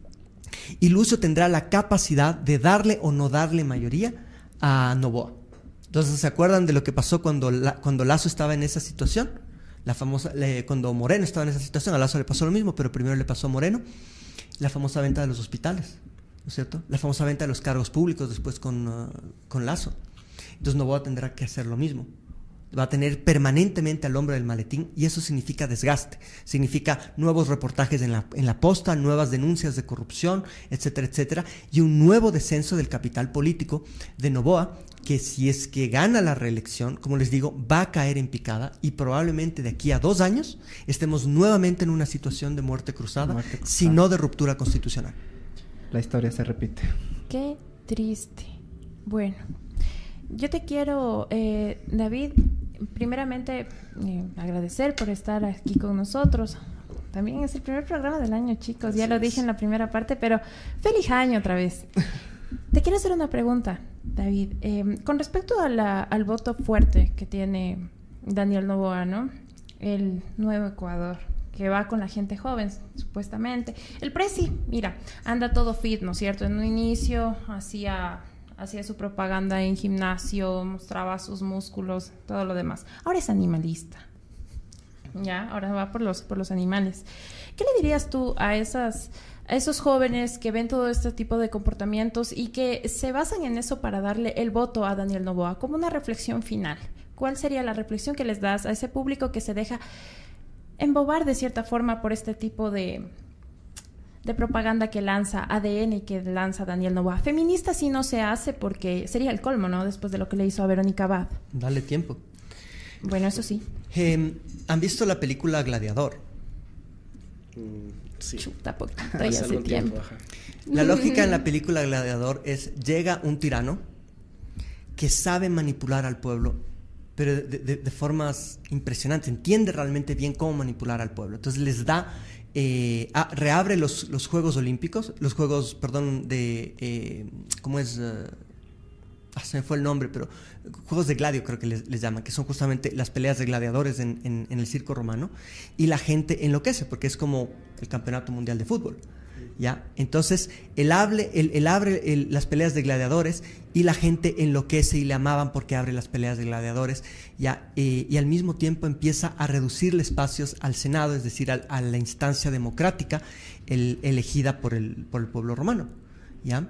Y Lucio tendrá la capacidad de darle o no darle mayoría a Noboa. Entonces, ¿se acuerdan de lo que pasó cuando, la, cuando Lasso estaba en esa situación? La famosa, le, cuando Moreno estaba en esa situación, a Lasso le pasó lo mismo, pero primero le pasó a Moreno. La famosa venta de los hospitales, ¿no es cierto? La famosa venta de los cargos públicos después con, uh, con Lasso. Entonces Noboa tendrá que hacer lo mismo. Va a tener permanentemente al hombre del maletín, y eso significa desgaste, significa nuevos reportajes en la, en la posta, nuevas denuncias de corrupción, etcétera, etcétera, y un nuevo descenso del capital político de Noboa, que si es que gana la reelección, como les digo, va a caer en picada, y probablemente de aquí a dos años estemos nuevamente en una situación de muerte cruzada, muerte cruzada. Si no de ruptura constitucional. La historia se repite. Qué triste. Bueno, yo te quiero, eh, David, primeramente eh, agradecer por estar aquí con nosotros. También es el primer programa del año, chicos. Ya lo dije en la primera parte, pero feliz año otra vez. Te quiero hacer una pregunta, David. Eh, con respecto a la, al voto fuerte que tiene Daniel Noboa, ¿no? El Nuevo Ecuador, que va con la gente joven, supuestamente. El presi, mira, anda todo fit, ¿no es cierto? En un inicio hacía... hacía su propaganda en gimnasio, mostraba sus músculos, todo lo demás. Ahora es animalista. Ya, ahora va por los, por los animales. ¿Qué le dirías tú a esas, a esos jóvenes que ven todo este tipo de comportamientos y que se basan en eso para darle el voto a Daniel Noboa? Como una reflexión final. ¿Cuál sería la reflexión que les das a ese público que se deja embobar de cierta forma por este tipo de... de propaganda que lanza A D N y que lanza Daniel Noboa? Feminista sí no se hace, porque sería el colmo, ¿no? Después de lo que le hizo a Verónica Abad. Dale tiempo. Bueno, eso sí. Eh, ¿Han visto la película Gladiador? Mm, sí. Chuta poquito, ya hace tiempo. tiempo la lógica en la película Gladiador es: llega un tirano que sabe manipular al pueblo, pero de, de, de formas impresionantes. Entiende realmente bien cómo manipular al pueblo. Entonces les da... Eh, ah, reabre los, los Juegos Olímpicos, los Juegos, perdón, de, eh, ¿cómo es? Uh, ah, se me fue el nombre, pero Juegos de Gladio creo que les, les llaman, que son justamente las peleas de gladiadores en, en, en el circo romano, y la gente enloquece porque es como el campeonato mundial de fútbol, ¿ya? Entonces, él, hable, él, él abre el, las peleas de gladiadores y la gente enloquece y le amaban porque abre las peleas de gladiadores, ¿ya? Eh, y al mismo tiempo empieza a reducirle espacios al Senado, es decir, a, a la instancia democrática el, elegida por el, por el pueblo romano, ¿ya?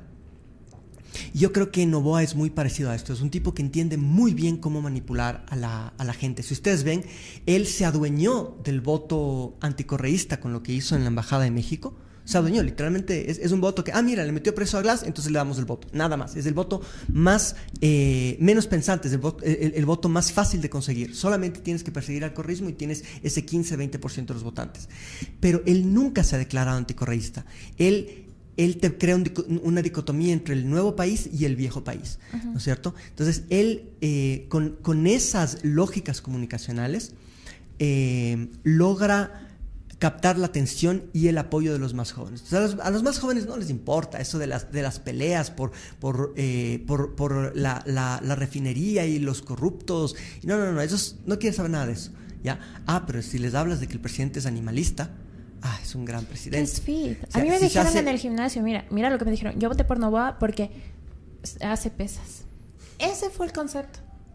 Yo creo que Noboa es muy parecido a esto. Es un tipo que entiende muy bien cómo manipular a la, a la gente. Si ustedes ven, él se adueñó del voto anticorreísta con lo que hizo en la Embajada de México, Se adueñó, literalmente es, es un voto que, ah, mira, le metió preso a Glass, entonces le damos el voto. Nada más. Es el voto más, eh, menos pensante, es el voto, el, el voto más fácil de conseguir. Solamente tienes que perseguir al correísmo y tienes ese quince a veinte por ciento de los votantes. Pero él nunca se ha declarado anticorreísta. Él, él te crea un, una dicotomía entre el nuevo país y el viejo país, uh-huh. ¿no es cierto? Entonces, él, eh, con, con esas lógicas comunicacionales, eh, logra captar la atención y el apoyo de los más jóvenes. O sea, a, los, a los más jóvenes no les importa eso de las, de las peleas por, por, eh, por, por la, la, la refinería y los corruptos. No, no, no, ellos no quieren saber nada de eso. ¿Ya? Ah, pero si les hablas de que el presidente es animalista, ah, es un gran presidente. Es fit. O sea, a mí me si dijeron hace... en el gimnasio, mira, mira lo que me dijeron. Yo voté por Novoa porque hace pesas. Ese fue el concepto.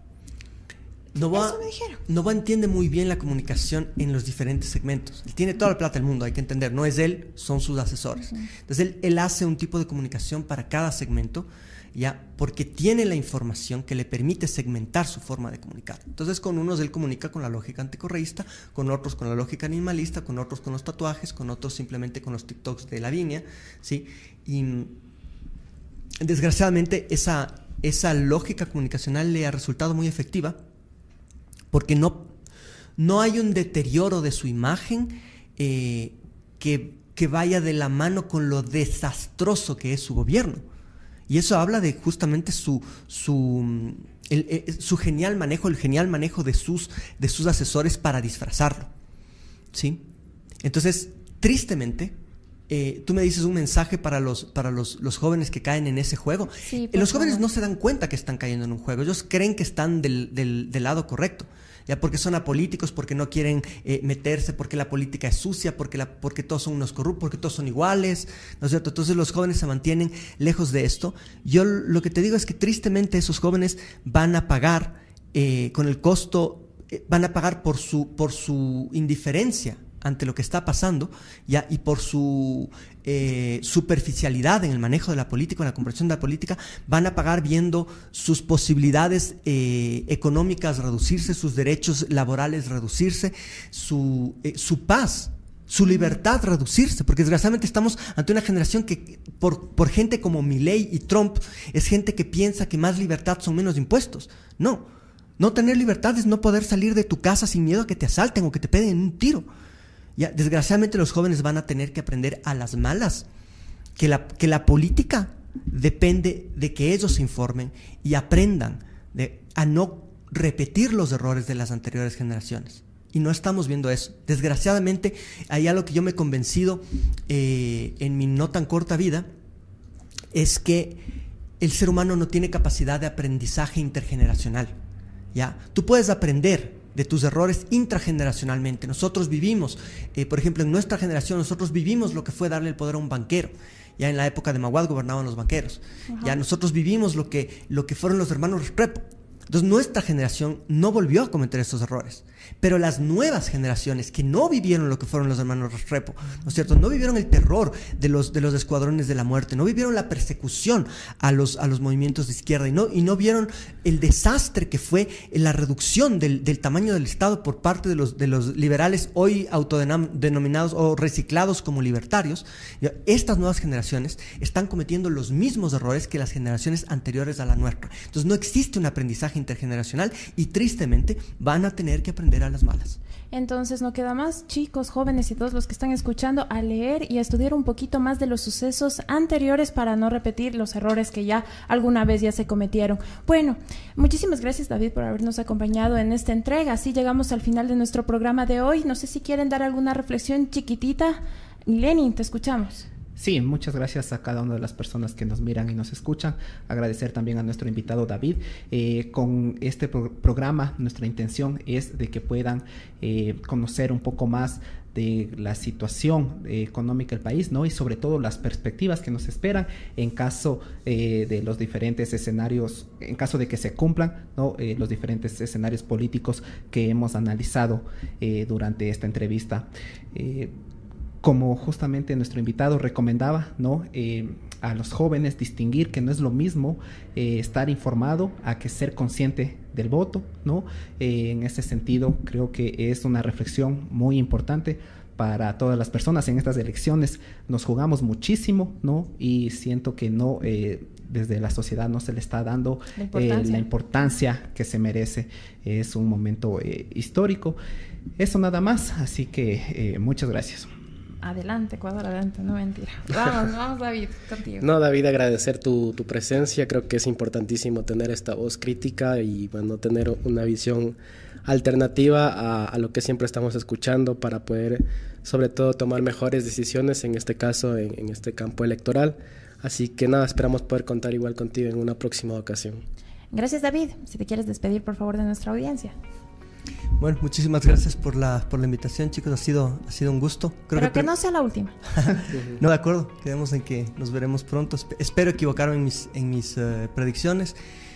Novoa, Eso me dijeron. Novoa entiende muy bien la comunicación en los diferentes segmentos. Él tiene toda la plata del mundo, hay que entender. No es él, son sus asesores. Uh-huh. Entonces, él, él hace un tipo de comunicación para cada segmento, ya, porque tiene la información que le permite segmentar su forma de comunicar. Entonces, con unos él comunica con la lógica anticorreísta, con otros con la lógica animalista, con otros con los tatuajes, con otros simplemente con los TikToks de Lavinia, ¿sí? Y desgraciadamente esa, esa lógica comunicacional le ha resultado muy efectiva, porque no, no hay un deterioro de su imagen eh, que, que vaya de la mano con lo desastroso que es su gobierno. Y eso habla de justamente su, su, el, el, su genial manejo, el genial manejo de sus, de sus asesores para disfrazarlo, ¿sí? Entonces, tristemente, eh, tú me dices un mensaje para los, para los, los jóvenes que caen en ese juego. Sí, los jóvenes favor. no se dan cuenta que están cayendo en un juego. Ellos creen que están del, del, del lado correcto. Ya, porque son apolíticos, porque no quieren eh, meterse, porque la política es sucia, porque, la, porque todos son unos corruptos, porque todos son iguales, ¿no es cierto? Entonces los jóvenes se mantienen lejos de esto. Yo lo que te digo es que tristemente esos jóvenes van a pagar eh, con el costo, eh, van a pagar por su, por su indiferencia ante lo que está pasando, ya, y por su eh, superficialidad en el manejo de la política, en la comprensión de la política, van a pagar viendo sus posibilidades eh, económicas reducirse, sus derechos laborales reducirse, su, eh, su paz, su libertad reducirse, porque desgraciadamente estamos ante una generación que, por, por gente como Milei y Trump, es gente que piensa que más libertad son menos impuestos. No, no tener libertad es no poder salir de tu casa sin miedo a que te asalten o que te peguen un tiro. Ya, desgraciadamente los jóvenes van a tener que aprender a las malas que la, que la política depende de que ellos se informen y aprendan de, a no repetir los errores de las anteriores generaciones. Y no estamos viendo eso. Desgraciadamente, hay algo que yo me he convencido eh, en mi no tan corta vida, es que el ser humano no tiene capacidad de aprendizaje intergeneracional. ¿Ya? Tú puedes aprender de tus errores intrageneracionalmente. Nosotros vivimos, eh, por ejemplo, en nuestra generación, nosotros vivimos lo que fue darle el poder a un banquero. Ya en la época de Maguad gobernaban los banqueros. Ajá. Ya nosotros vivimos lo que, lo que fueron los hermanos Restrepo. Entonces nuestra generación no volvió a cometer estos errores, pero las nuevas generaciones que no vivieron lo que fueron los hermanos Restrepo, ¿no es cierto? No vivieron el terror de los, de los escuadrones de la muerte, no vivieron la persecución a los, a los movimientos de izquierda y no, y no vieron el desastre que fue la reducción del, del tamaño del Estado por parte de los, de los liberales hoy autodenominados o reciclados como libertarios. Estas nuevas generaciones están cometiendo los mismos errores que las generaciones anteriores a la nuestra. Entonces no existe un aprendizaje intergeneracional y tristemente van a tener que aprender a las malas. Entonces no queda más, chicos, jóvenes y todos los que están escuchando, a leer y a estudiar un poquito más de los sucesos anteriores para no repetir los errores que ya alguna vez ya se cometieron. Bueno, muchísimas gracias, David, por habernos acompañado en esta entrega. Así llegamos al final de nuestro programa de hoy. No sé si quieren dar alguna reflexión chiquitita. Lenin, te escuchamos. Sí, muchas gracias a cada una de las personas que nos miran y nos escuchan. Agradecer también a nuestro invitado David. Eh, con este pro programa, nuestra intención es de que puedan eh, conocer un poco más de la situación eh, económica del país, ¿no? Y sobre todo las perspectivas que nos esperan en caso eh, de los diferentes escenarios, en caso de que se cumplan, ¿no? Eh, los diferentes escenarios políticos que hemos analizado eh, durante esta entrevista. Eh, Como justamente nuestro invitado recomendaba, ¿no? Eh, a los jóvenes distinguir que no es lo mismo eh, estar informado a que ser consciente del voto, ¿no? Eh, en ese sentido, creo que es una reflexión muy importante para todas las personas en estas elecciones. Nos jugamos muchísimo, ¿no? Y siento que no, eh, desde la sociedad no se le está dando la importancia, eh, la importancia que se merece. Es un momento eh, histórico. Eso nada más, así que eh, muchas gracias. Adelante, Ecuador, adelante, no mentira. Vamos, vamos David, contigo. No, David, agradecer tu, tu presencia. Creo que es importantísimo tener esta voz crítica y, bueno, tener una visión alternativa a, a lo que siempre estamos escuchando para poder, sobre todo, tomar mejores decisiones, en este caso, en, en este campo electoral. Así que nada, esperamos poder contar igual contigo en una próxima ocasión. Gracias, David. Si te quieres despedir, por favor, de nuestra audiencia. Bueno, muchísimas gracias por la, por la invitación, chicos. Ha sido, ha sido un gusto. Creo Pero que, que no sea la última. No, de acuerdo. Quedemos en que nos veremos pronto. Esp- espero equivocarme en mis, en mis uh, predicciones.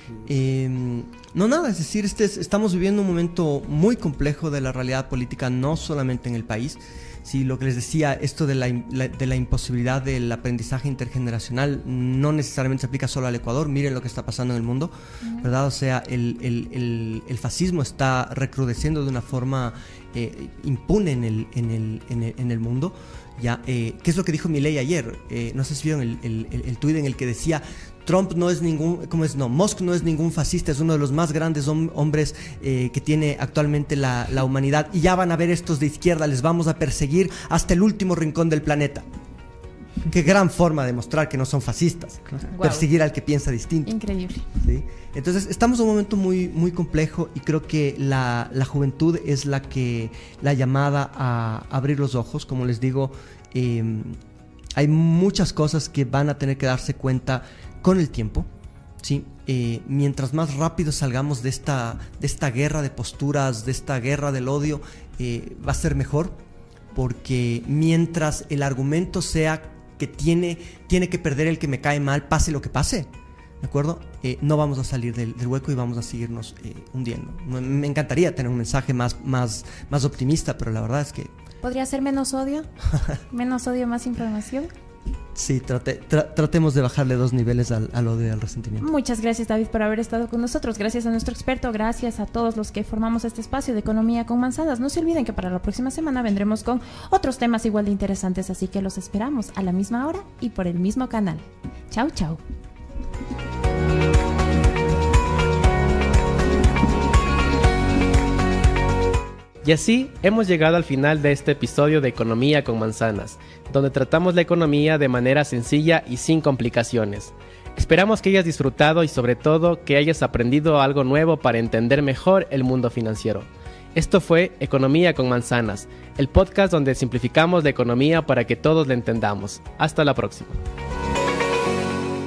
Eh, no, nada, es decir, este es, estamos viviendo un momento muy complejo de la realidad política, no solamente en el país. Sí, lo que les decía, esto de la, la, de la imposibilidad del aprendizaje intergeneracional no necesariamente se aplica solo al Ecuador. Miren lo que está pasando en el mundo, uh-huh. ¿verdad? O sea, el, el, el, el fascismo está recrudeciendo de una forma eh, impune en el, en el, en el, en el mundo. Ya, eh, ¿qué es lo que dijo Milei ayer? Eh, no sé si vieron el, el, el, el tuit en el que decía: Trump no es ningún, ¿cómo es? No, Musk no es ningún fascista, es uno de los más grandes hom- hombres eh, que tiene actualmente la, la humanidad, y ya van a ver estos de izquierda, les vamos a perseguir hasta el último rincón del planeta. Qué gran forma de mostrar que no son fascistas, wow. Perseguir al que piensa distinto. Increíble. ¿Sí? Entonces estamos en un momento muy, muy complejo, y creo que la, la juventud es la que la llamada a abrir los ojos. Como les digo, eh, hay muchas cosas que van a tener que darse cuenta con el tiempo, ¿sí? Eh, mientras más rápido salgamos de esta, de esta guerra de posturas, de esta guerra del odio, eh, va a ser mejor, porque mientras el argumento sea que tiene, tiene que perder el que me cae mal, pase lo que pase, ¿de acuerdo? Eh, no vamos a salir del, del hueco y vamos a seguirnos eh, hundiendo. Me encantaría tener un mensaje más, más, más optimista, pero la verdad es que... ¿Podría ser menos odio? ¿Menos odio, más información? Sí, trate, tra- tratemos de bajarle dos niveles al, al odio y al resentimiento. Muchas gracias, David, por haber estado con nosotros. Gracias a nuestro experto, gracias a todos los que formamos este espacio de Economía con Manzanas. No se olviden que para la próxima semana vendremos con otros temas igual de interesantes, así que los esperamos a la misma hora y por el mismo canal. Chau, chau. Y así hemos llegado al final de este episodio de Economía con Manzanas, donde tratamos la economía de manera sencilla y sin complicaciones. Esperamos que hayas disfrutado y, sobre todo, que hayas aprendido algo nuevo para entender mejor el mundo financiero. Esto fue Economía con Manzanas, el podcast donde simplificamos la economía para que todos la entendamos. Hasta la próxima.